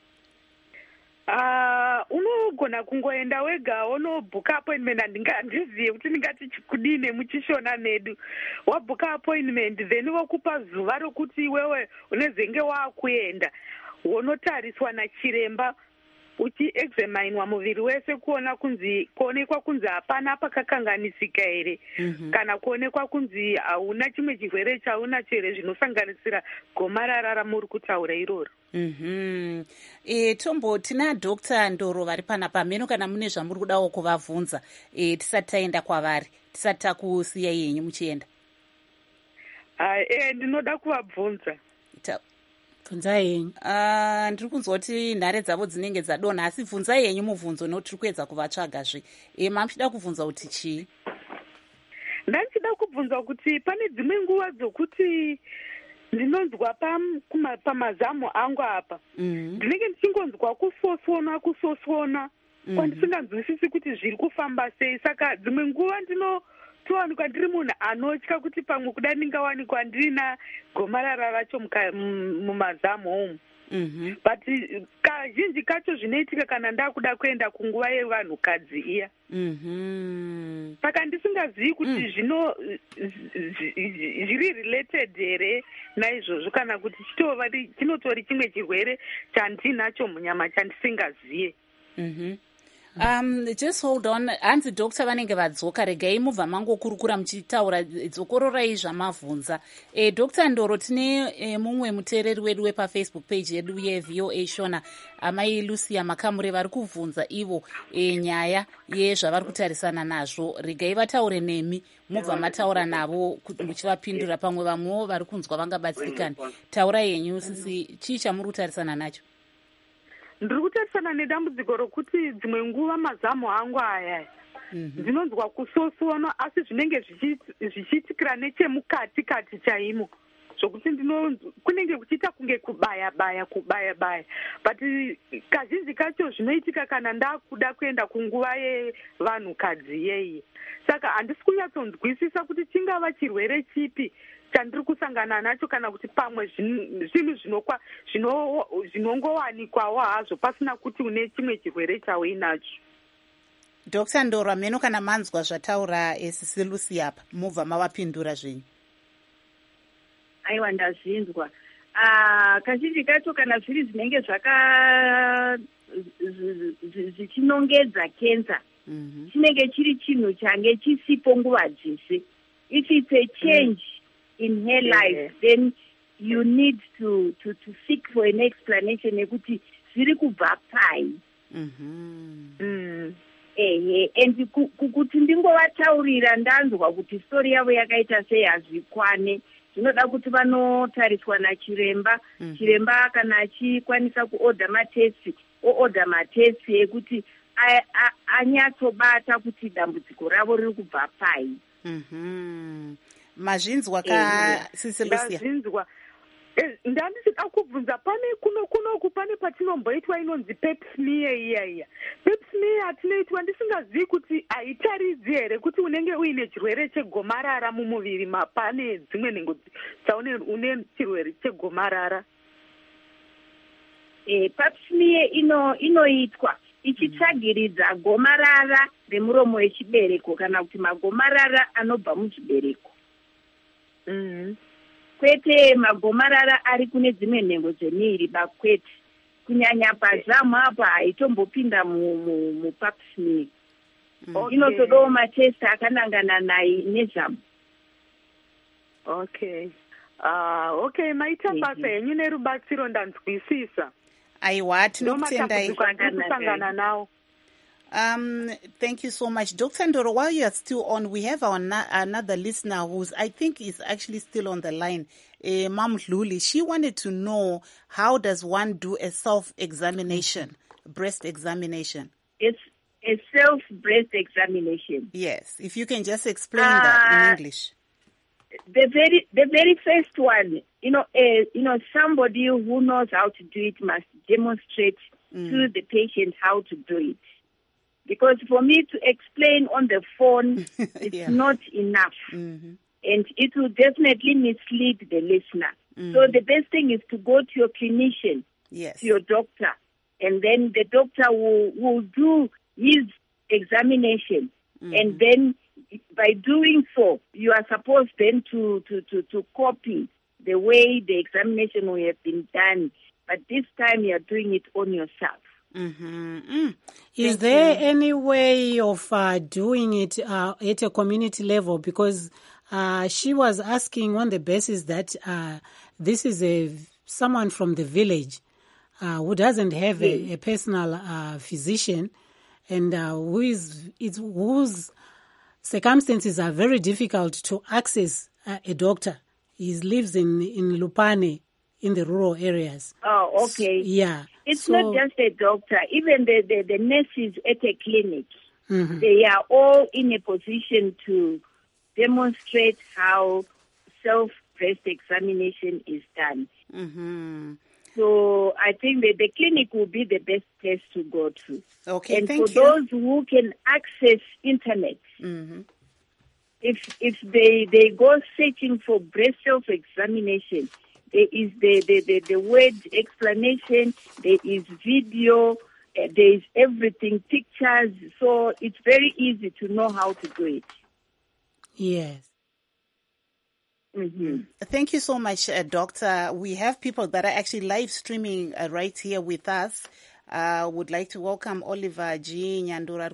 Unogona kungoenda wega unobhuka appointment. Handingazive kuti ndingati kudini muchishona medu. Wabhuka appointment then vokupa zuva rokuti iwewe unezenge wakuenda unotariswa nachiremba uchiexaminwa muviri wese kuonekwa kunzi hapana pakakanganisika here kana kuonekwa kunzi hauna chimwe chirwere chaunacho here zvinosanganisira gomarara ramuri kutaura iroro. Tombo, tina Dr. Ndoro vari panapa meno kana mune zvamuri kudawo kuvabvunza tisati taenda kwavari, tisati takusiya yenyu muchienda. Ndinoda kuvabvunza. Bvunzai yenyu. Ndiri kunzwa kuti nhare dzavo dzinenge dzadonha, asi bvunzai yenyu mubvunzo nekuti tiri kuedza kuvatsvagazve. Mamuchida kubvunza kuti chii? Ndachida kubvunza kuti pane dzimwe nguva dzokuti ndinonzwa pamazamu angu apa ndinenge ndichingonzwa kusosona kwandisinganzwisisi kuti zviri kufamba sei. Saka dzimwe nguva ndinotowanikwa ndiri munhu anotya kuti pamwe kuda ndingawanikwa ndina gomarara racho mumazamu omu. But kazhinji kacho zvinoitika kana ndakuda kuenda kunguva yevanhukadzi iya. Saka ndisingazivi kuti zviri related here naizvozvo kana kuti chinotori chimwe chirwere chandinacho munyama chandisingazive. Just hold on. Hanzi Dr. vanenge vadzoka, regai mubva mangokurukura muchitaura, dzokororai zvamabvunza. Dr. Ndoro, tine mumwe muteereri wedu wepafacebook page yedu yeVOA Shona, amai Lucia Makamure, vari kubvunza ivo nyaya yezvavari kutarisana nazvo. Regai vataure nemi mubva mataura navo muchivapindura, pamwe vamwewo vari kunzwa vangabatsirikani. Taurai yenyu sisi, chii chamuri kutarisana nacho? Ndiri kutarisana nedambudziko rokuti dzimwe nguva mazamu angu aya ndinonzwa kusosona, asi zvinenge zvichiitikira nechemukati kati chaimo, zvokuti kunenge kuchiita kunge kubaya baya. But kazhinji kacho zvinoitika kana ndakuda kuenda kunguva yevanhukadzi yeye. Saka handisi kunyatsonzwisisa kuti chingava chirwere chipi chandiri kusangana nacho kana kuti pamwe zvinhu zvinongowanikwawo hazvo pasina kuti une chimwe chirwere chauinacho. Dr. Ndoro, meno kana manzwa zvataura Sisi Lucia apa mubva mavapindura zvenyu? Aiwa, ndazvinzwa. Kazhinji kacho kana zviri zvinenge zvichinongedza kensa chinenge chiri chinhu change chisipo nguva dzese. If it's a change in her life, then you need to seek for an explanation ekuti zviri kubva pai. And kuti ndingovataurira ndanzwa kuti story yavo yakaita sei hazvikwane, zvinoda kuti vanotariswa nachiremba. Chiremba kana achikwanisa kuorder matesti, oorder matesti ekuti anyatsobata kuti dambudziko ravo riri kubva pai. Mazvinzwa ka Sisi Lucia? ndandisida kubvunza kunoku pane patinomboitwa inonzi pap smear iya pap smear atinoitwa ndisingazivi kuti haitaridzi here kuti unenge uine chirwere chegomarara mumuviri mapane dzimwe nhengo une chirwere chegomarara. Pap smear inoitwa ichitsvagiridza gomarara remuromo wechibereko kana kuti magomarara anobva muchibereko. Kwete magomarara ari kune dzimwe nhengo dzemiri bakwete kunyanya pazamu apa haitombopinda mupap smear. Inotodawo matest akanangana nezamu. Okay. Okay, maita basa yenyu nerubatsiro ndanzwisisa. Aiwa, tinokutendai kusangana nawo. Thank you so much. Dr. Ndoro, while you are still on, we have another listener who's, I think, is actually still on the line. Mam Luli, she wanted to know, how does one do a self-examination, breast examination? It's a self-breast examination. Yes, if you can just explain that in English. The very first one, somebody who knows how to do it must demonstrate to the patient how to do it. Because for me to explain on the phone, it's not enough. And it will definitely mislead the listener. So the best thing is to go to your clinician, to your doctor, and then the doctor will do his examination. And then by doing so, you are supposed then to copy the way the examination will have been done. But this time you are doing it on yourself. Is there any way of doing it at a community level? Because she was asking on the basis that this is someone from the village who doesn't have a personal physician, and whose circumstances are very difficult to access a doctor. He lives in Lupane, in the rural areas. Oh, okay. It's not just a doctor. Even the nurses at a clinic, they are all in a position to demonstrate how self-breast examination is done. So I think that the clinic will be the best place to go to. Okay, and thank for those who can access internet, if they go searching for breast self-examination, there is the word explanation, there is video, there is everything, pictures. So it's very easy to know how to do it. Yes. Thank you so much, Doctor. We have people that are actually live streaming right here with us. Would like to welcome Oliver G. Nyandura.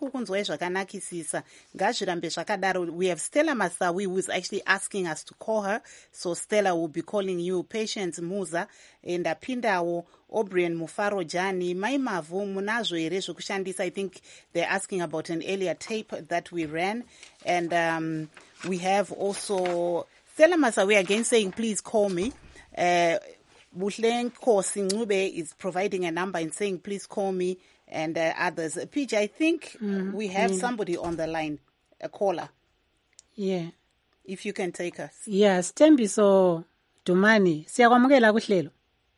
We have Stella Masawi, who is actually asking us to call her. So Stella will be calling you. Patience Muza and Pindawo, O'Brien Mufaro Jani, Maimavu, Munazo Eresho Kushandis. I think they're asking about an earlier tape that we ran. And we have also Stella Masawi again saying, please call me. Buhlenko Singube is providing a number and saying, please call me, and others. PJ, I think we have somebody on the line, a caller. Yeah. If you can take us. Yes, Tembiso Dumani. Siyakwamukela kuhlelo.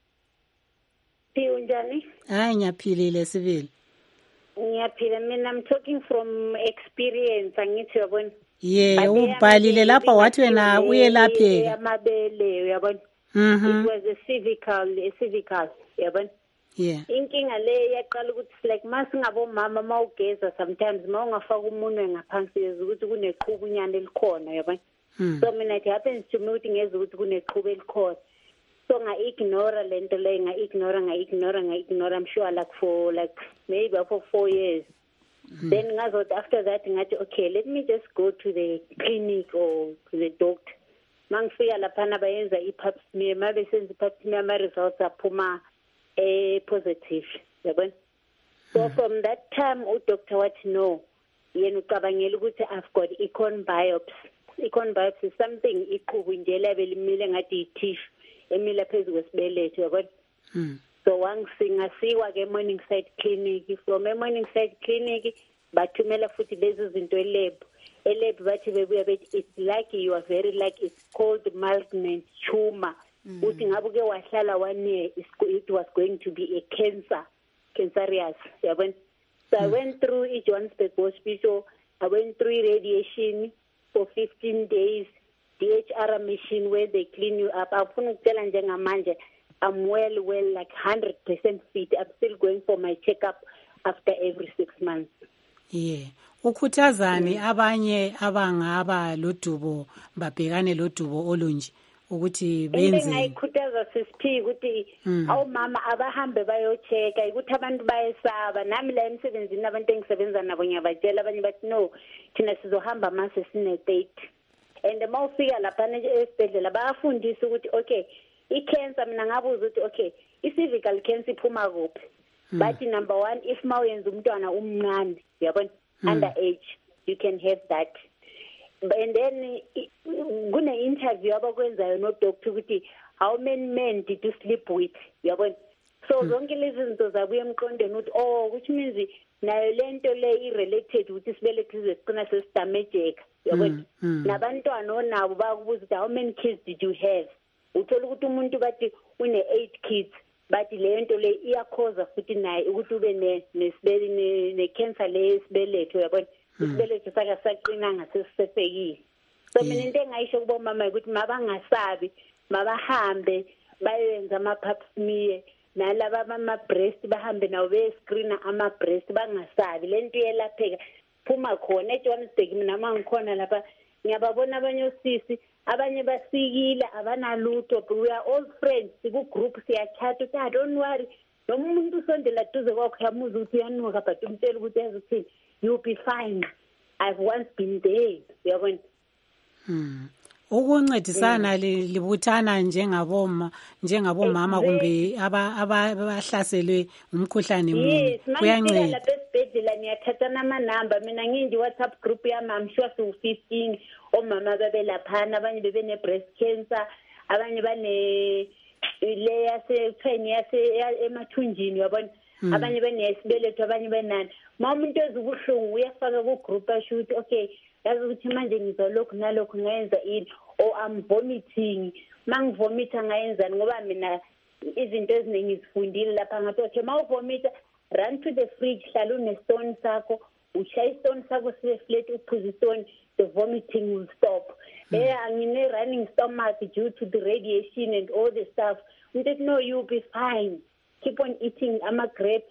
Unjani? Hayi ngiyaphilile sibili. Ngiyaphila mina, I'm talking from experience, angithi yabona. Yeah, ubhalile lapha wathi wena uyelapheka. Amabele uyabona. It was a cervical, yabona. Yeah. Inkinga le yaqala ukuthi like masingabomama mawugeza sometimes mawungafaka umunwe ngaphansi yeza ukuthi kuneqhubunyana elikhona yabona. So mina it happens to me ukuthi ngeza ukuthi kuneqhubu elikhona. So nga-ignore lento le, nga-ignore, I'm sure like for like maybe for 4 years. Then after that ngathi okay, let me just go to the clinic or to the doctor. Mangifika laphana bayenza i-pap smear, mabesenza i-pap smear ama-results aphuma positive yabona. So from that time udoctor wathi no, yena ucabangela ukuthi I've got econ biopsy. Econ biopsy is something iqhubu nje labe limile ngathi i-tissue emila phezu kwesibeletho yabona. So ngasiwa ke Morningside Clinic. From Morningside Clinic bathumela futhi lezi zinto elab bathi bebuya bethi it's like you are very like it's called malignant tumor uthi ngabe ke wahlala 1 year it was going to be a cancerous yabona. So I went through Johannesburg Hospital. I went through radiation for 15 days, DHR machine where they clean you up. I'm well, like 100% fit. I'm still going for my checkup after every 6 months. Yeah. Ukhuthazani abanye abangaba lodubo babhekane lodubo olunje ukuthi benze ngayikhuthaza sisiphi ukuthi awumama abahambe bayocheka ukuthi abantu bayesaba nami la emsebenzini abantu engisebenza nabo ngiyabatshela abanye bathi no thina sizohamba mase sine date and mawufika lapha esibhedlela bayafundisa ukuthi okay i-cancer mina ngabuza ukuthi okay i-cervical cancer iphuma kuphi bathi number 1 if mawuyenza umntwana umncane uyabona under age you can have that. And then kune interview abakwenzayo no doctor ukuthi how many men did you sleep with yabona so zonke lezi zinto zabuye emqondweni ukuthi which means nayo lento le i-related ukuthi sibelethe siqina sesidamageka yabona nabantwana onabo bakubuza ukuthi how many kids did you have uthola ukuthi umuntu bathi une 8 kids bathi le nto le iyakhoza futhi naye ukuthi ube ne cancer le sibeletho yabona isibeletho sakaqina ngasesifekile. So mina into engayisho kubomama ukuthi mabangasabi mabahambe bayenza ama-pap smear nalaba ama-breast bahambe nawo be-screena ama-breast bangasabi le nto iyelapheka phuma khona eJohannesburg mina mangikhona lapha ngiyababona abanye osisi abanye basikile abanalutho we are all friends siku-group siyachatha ukuthi don't worry noma umuntu usondela duze kwakho yamuza ukuthi uyanuka but umtshela ukuthi yazi ukuthi you'll be fine. I've once been there. Uyabona? Ukuncedisana libuthana njengabomama kumbe abahlaselwe umkhuhlane munye kuyanceda. Yes, lapha esibhedlela niyathathana amanamba mina nginje WhatsApp group yami I'm sure siwu-15 omama bebelaphana abanye bebene breast cancer abanye bane le yasephenye emathunjini uyabona abanye benesibeletho abanye benani umuntu ezibuhlungu uyafaka ku group asho ukuthi okay yazi ukuthi manje ngizolokhu nalokhu ngayenza ini or I'm vomiting mangivomita ngayenzani ngoba mina izinto eziningi ngizifundile lapha ngathi okay mawuvomita run to the fridge hlala unestone sakho ushaya istone sakho sibe flat uphuza istone the vomiting will stop. Angine running stomach due to the radiation and all the stuff. We said no, you'll be fine. Keep on eating grapes.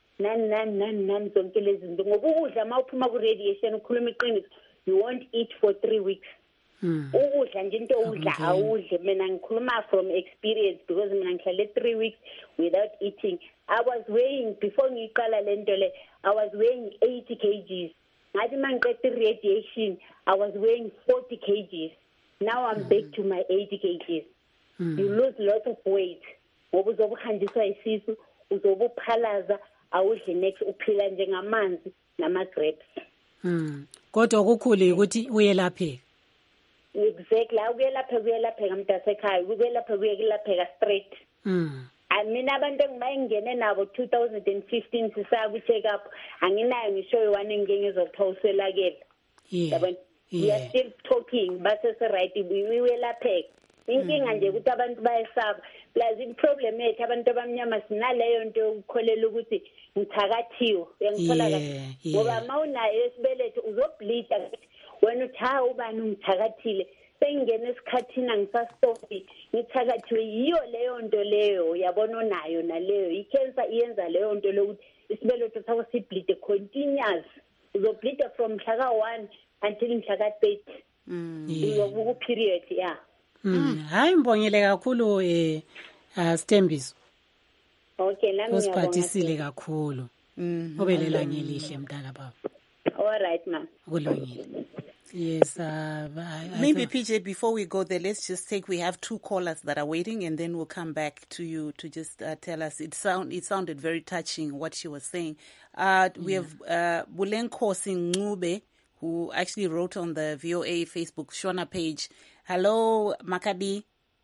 Nan zonke lezi zinto ngoba ukudla mawuphuma ku radiation ukhuluma iqiniso you won't eat for 3 weeks. Ukudla nje into udla awudle mina ngikhuluma from experience because mina ngihlale 3 weeks without eating. I was weighing before ngiqala lento le I was weighing 80 kgs. Ngathi mangiqeda radiation I was weighing 40 kgs. Now I'm back to my 80 kgs. You lose a lot of weight. Ngoba uzobuhanjiswa isisu uzobuphalaza awudle next uphila njengamanzi nama-grapes. Kodwa okukhulu ukuthi uyelapheka. Exactly. Kuyelapheka mntasekhaya. Kuyelapheka straight. Mina abantu engibayingene nabo 2015 sisaya ku-check up anginayo ngisho yi-1 engizokuthiwa uswelakele. Yabona? We are still talking basese-right uyelapheka. Inkinga nje ukuthi abantu bayesaba plus i-problem yethu abantu abamnyama sinaleyo nto yokukholela ukuthi ngithakathiwe uyangithola kahle ngoba ma unayo esibeletho uzobleeda wena uthi hawu ubani ungithakathile sengingena esikhathini angisastopi ngithakathiwe yiyo leyo nto leyo yabona onayo naleyo i-cancer iyenza leyo nto lokuthi isibeletho sakho sibleede continuous uzobleeda from mhla ka-1 until mhla ka-30 ku-period hayi mbongele kakhulu Sithembiso. Okay, nami usiphathisile kakhulu. Obelela ngelihle mntana baba. All right ma. Kulungile. Yes, maybe PJ, before we go there, let's just take, we have 2 callers that are waiting and then we'll come back to you to just tell us. It sounded very touching what she was saying. We have Bulenkosi Ncube, who actually wrote on the VOA Facebook Shona page. Hello, Makabi.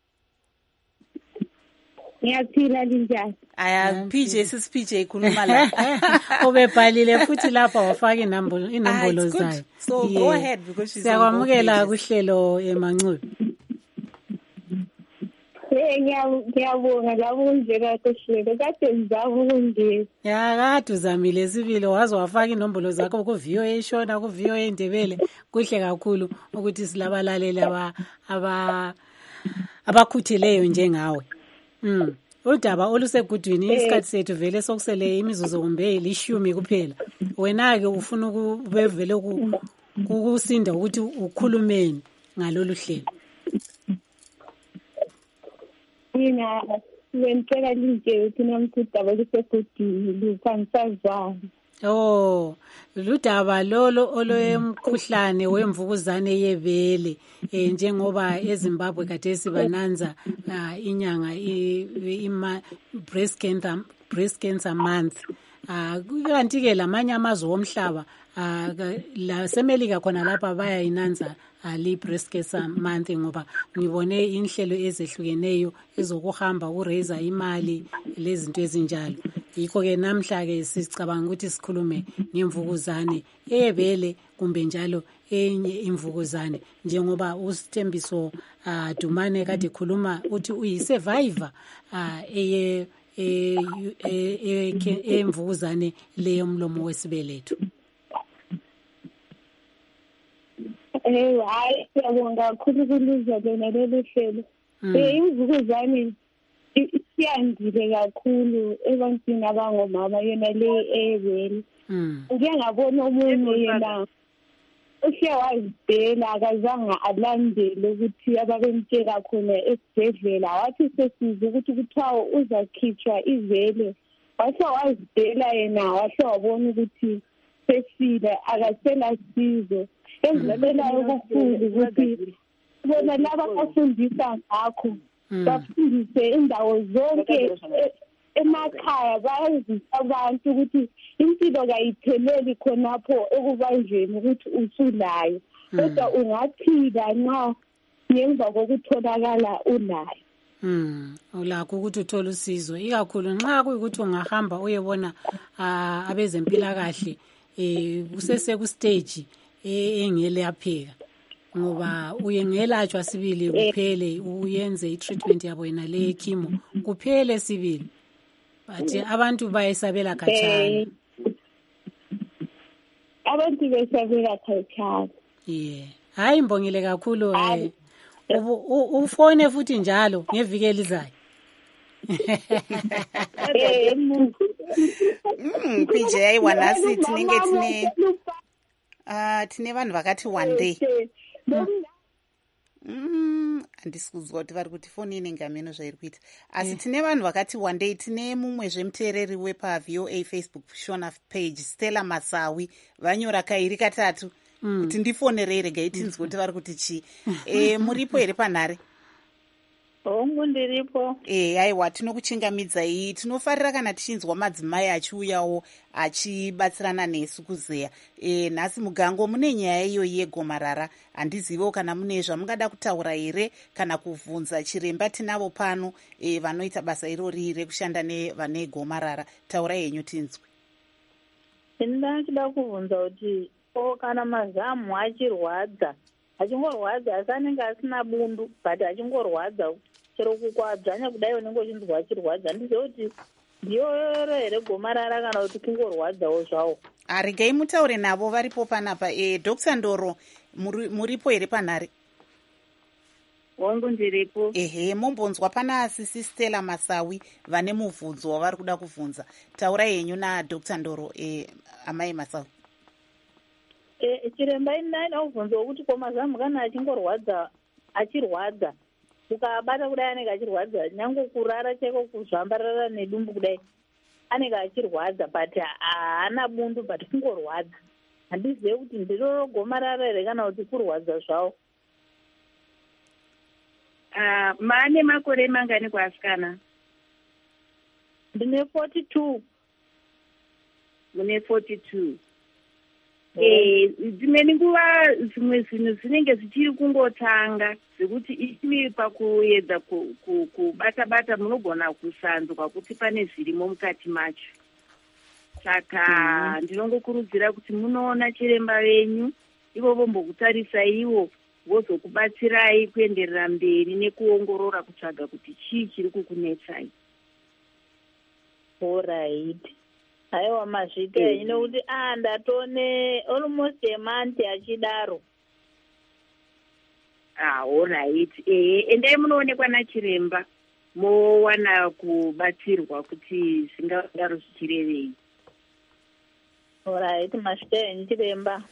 Ngiyaphila linjani? PJ sis PJ khuluma la. Obebhalile futhi lapha wafaka inombolo zayo. So go ahead because she's siyakwamukela kuhlelo eMancube. ngiyabonga labo kunjena kohlelo kade ngizama ukungena. Ya kade uzamile sibili waze wafaka inombolo zakho ku-VOA Shona ku-VOA Ndebele. Kuhle kakhulu ukuthi silabalaleli abakhutheleyo njengawe. Udaba olusegudwini isikhathi sethu vele sokusele imizuzu kumbe 10 kuphela. Wena ke ufuna ukubevele kukusinda ukuthi ukhulumeni ngalolu hlelo. Mina ngicela linje ukuthi namkudaba lusegudwini lufangisazwana. Oh, ludaba lolo oloyemkhuhlane wemvukuzane yebele njengoba eZimbabwe kade sibananza inyanga breast cancer month. Kanti ke lamanye amazwe omhlaba la semelika khona lapha bayayinanza ali breast cancer month ngoba ngibone inhlelo ezehlukeneyo ezokuhamba ukuraise imali lezinto ezinjalo. Yikho ke namhla ke sicabanga ukuthi sikhulume ngemvukuzane ebele kumbe njalo enye imvukuzane njengoba uSithembiso Dumane kade khuluma uthi uyisurvivor emvukuzane leyo mlomo wesibeletho. Hayi siyabonga kakhulu kulizwa lona lolu hlelo. Imvukuzane siyandile kakhulu ebantwini abangomama yona le ebele. Ngike ngabona omunye yena usiya wazibhela akazange alandele ukuthi ababemtshela khona esibhedlela wathi sesize ukuthi kuthiwa uzakhitshwa ivele wathi wazibhela yena wahle wabona ukuthi sesile akasela sizo engilalelayo okukhulu ukuthi bona laba bafundisa ngakho bafundise indawo zonke emakhaya bayazisa abantu ukuthi impilo kayipheleli khonapho ekubanjweni ukuthi usulayo kodwa ungaphila nxa ngemva kokutholakala ulayo. Ulakho ukuthi uthole usizo ikakhulu nxa kuyikuthi ungahamba uyebona abezempilakahle kusese ku stage engelapheka ngoba uyengelatshwa sibili kuphele uyenze i-treatment yabo yena le chemo kuphele sibili bathi abantu bayesabela khatshana. Abantu besabela khatshana. Hayi mbongile kakhulu ufone futhi njalo ngeviki elizayo. PJ wanasi tinenge tine vanhu vakati one day. Handisikuzwa kuti vari kuti foni inenge ameno zvairi kuita asi tine vanhu vakati one day. Tine mumwe zvemuteereri wepaVOA Facebook Shona page Stella Masawi vanyora kairi katatu kuti ndifonerei regai tinzwe kuti vari kuti chii. Muripo here panhare? Hongu ndiripo. Aiwa tinokuchingamidzai. Tinofarira kana tichinzwa madzimai achiuyawo achibatsirana nesu kuzeya. Nhasi mugango mune nyaya iyo yegomarara. Handizivo kana mune zvamungada kutaura here kana kuvhunza chiremba tinavo pano vanoita basa irori rekushanda nevane gomarara. Taurai henyu tinzwe. Ndinoda kuvhunza kuti kana mazamu achirwadza achingorwadza asi anenge asina bundu but achingorwadza chero kukwadzanya kudai unenge uchinzwa achirwadza handizive kuti ndiyoro here gomarara kana kuti kungorwadzawo zvawo. Regai mutaure navo varipo panapa. Dr. Ndoro muripo here panhare? Hongu ndiripo. Mombonzwa pana Sisi Stella Masawi vane mubvunzo wavari kuda kuvhunza. Taurai henyu naDr. Ndoro. Amai Masawi. Chiremba indaida kuvhunza kuti komazamu kana achirwadza ukabata kudai anenge achirwadza nyange kurara chaiko kuzvambarara nedumbu kudai anenge achirwadza but haana bundu but kungorwadza. Handizive kuti ndiro gomarara here kana kuti kurwadza zvawo. Maane makore mangani kuasikana? Ndine 42. Mune 42. Dzimweni nguva zvimwe zvinhu zvinenge zvichiri kungotanga zvekuti imi pakuedza kubata-bata munogona kusanzwa kuti pane zvirimo mukati macho. Saka ndinongokurudzira kuti munoona chiremba venyu ivo vombokutarisa ivo vozokubatsirai kuenderera mberi nekuongorora kutsvaga kuti chii chiri kukunetsai. Alright. Haiwa mazvita inokuti ndatone almost a month achidaro. Alright. Endai munoonekwa nachiremba mowana kubatsirwa kuti zvingadaro zvichirevei. Alright, mazvita chiremba.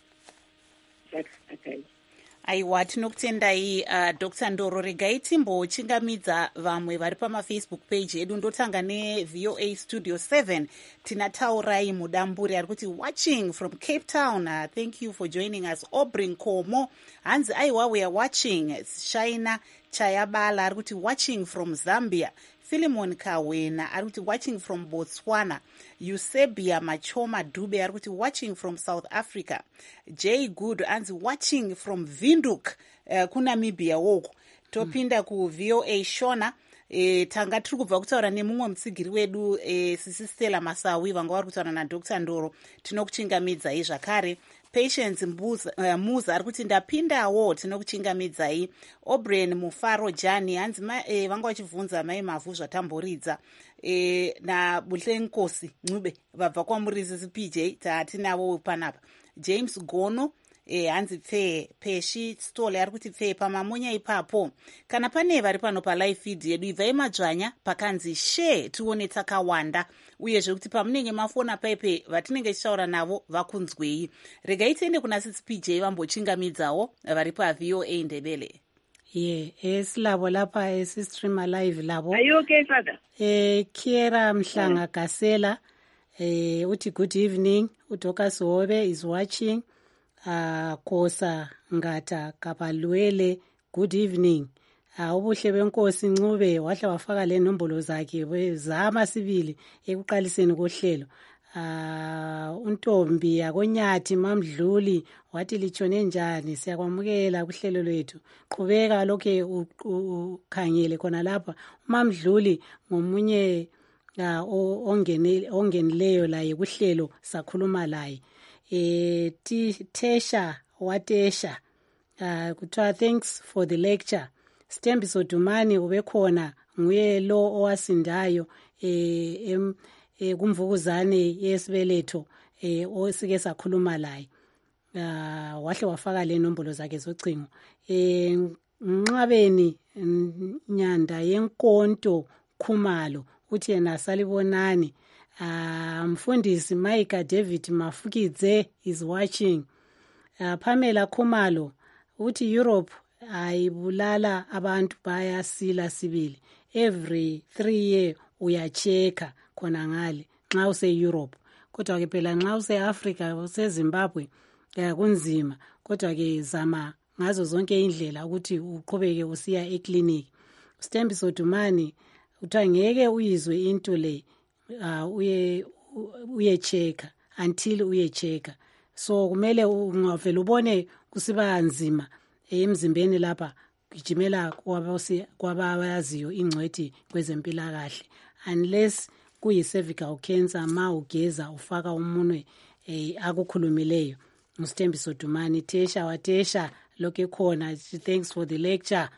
Aiwa, tinokutendai Dr. Ndoro. Regai timbochingamidza vamwe vari pamafacebook page edu. Ndotanga neVOA Studio 7 tinataurai mudamburi ari kuti watching from Cape Town. Thank you for joining us. Obring Komo hanzi aiwa, we are watching. Shaina Chayabala ari kuti watching from Zambia. Philemon Kawena ari kuti watching from Botswana. Eusebia Machoma Dube ari kuti watching from South Africa. J Good anzi watching from Vinduk kuNamibia woko. Topinda ku VOA Shona. Tanga tiri kubva kutaura nemumwe mutsigiri wedu Sisi Stella Masawi vanga vari kutaura naDr. Ndoro. Tinokuchingamidzai zvakare. Patience Muza ari kuti ndapindawo, tinokuchingamidzai. O'Brien Mufaro Jani hanzi vanga vachibvunza mai mavhu zvatamboridza. NaBuhle Nkosi Ncube vabva kwamurisi PJ tatinavo panapa. James Gono hanzi Peshi Stole ari kuti pamamonya ipapo. Kana pane vari pano palive feed yedu ibvai madzvanya pakanzi share tione takawanda, uyezve kuti pamunenge mafona paipe vatinenge tichaura navo vakunzwei. Regai tiende kuna Sisi PJ vambochingamidzawo vari paVOA Ndebele. Silavo lapha sistream live lavo. Are you okay, Father? Kiera Mhlanga Kasela uthi good evening. Udokas Hobe is watching. Kosa Ngata Kapalwele, good evening. Ubuhle benkosi Ncube wahla wafaka le nombolo zakhe zama sibili ekuqaliseni kohlelo. Untombi yakonyathi Mamdluli wathi litshone njani, siyakwamukela kuhlelo lwethu. Qhubeka lokho ukhangele khona lapha. Mamdluli ngomunye ongenileyo la kuhlelo sakhuluma laye. Tesha Watesha kuthiwa thanks for the lecture. Stembiso Dumani ubekhona nguye lo owasindayo kumvukuzane yesibeletho osike sakhuluma laye. Wahle wafaka le nombolo zakhe zocingo. Nqabeni Nyanda yenkonto Khumalo uthi yena salibonani. Mfundisi Maika David Mafukidze is watching. Pamela Khumalo uthi Europe ayibulala abantu bayasila sibili. Every 3 year uyacheka khona ngale nxa use Europe. Kodwa ke phela nxa use Africa use Zimbabwe kunzima. Kodwa ke zama ngazo zonke indlela ukuthi uqhubeke usiya eclinic. Stembiso Dumani uthi ngeke uyizwe into le. Uyecheka until uyecheka. So kumele ungavela ubone kusiba nzima emzimbeni lapha gijimela kwabayaziyo ingcwethi kwezempilakahle. Unless kuyi cervical cancer ma ugeza ufaka umunwe akukhulumileyo. Mstembiso Dumani Tesha Watesha lokho khona. Thanks for the lecture.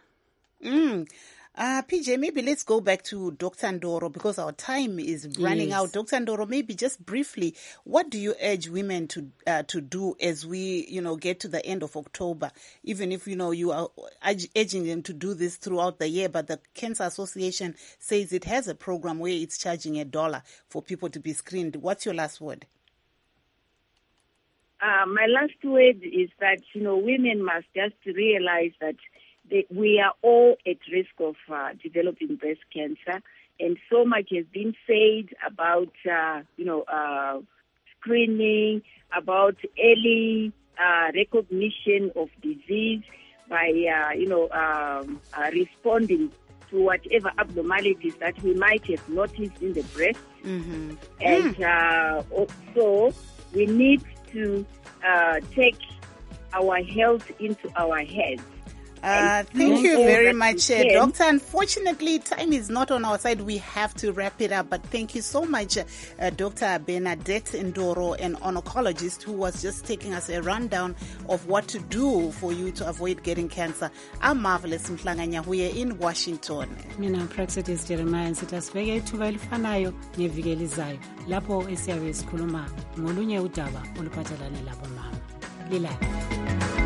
PJ, maybe let's go back to Dr. Ndoro because our time is running out. Dr. Ndoro, maybe just briefly, what do you urge women to do as we, get to the end of October? Even if, you are urging them to do this throughout the year, but the Cancer Association says it has a program where it's charging $1 for people to be screened. What's your last word? My last word is that, women must just realize that we are all at risk of developing breast cancer, and so much has been said about, screening, about early recognition of disease by, responding to whatever abnormalities that we might have noticed in the breast. Mm-hmm. And also, we need to take our health into our hands. Thank you very much, Doctor. Unfortunately, time is not on our side. We have to wrap it up. But thank you so much, Dr. Bernadette Ndoro, an oncologist who was just taking us a rundown of what to do for you to avoid getting cancer. I'm Marvelous Mhlanganya here in Washington. Mina Praxetis Jeremiah sitasibeke ithuba elifanayo ngeviki elizayo lapho esiyabe sikhuluma ngolunye udaba oluphathelane labo mama. Lilala.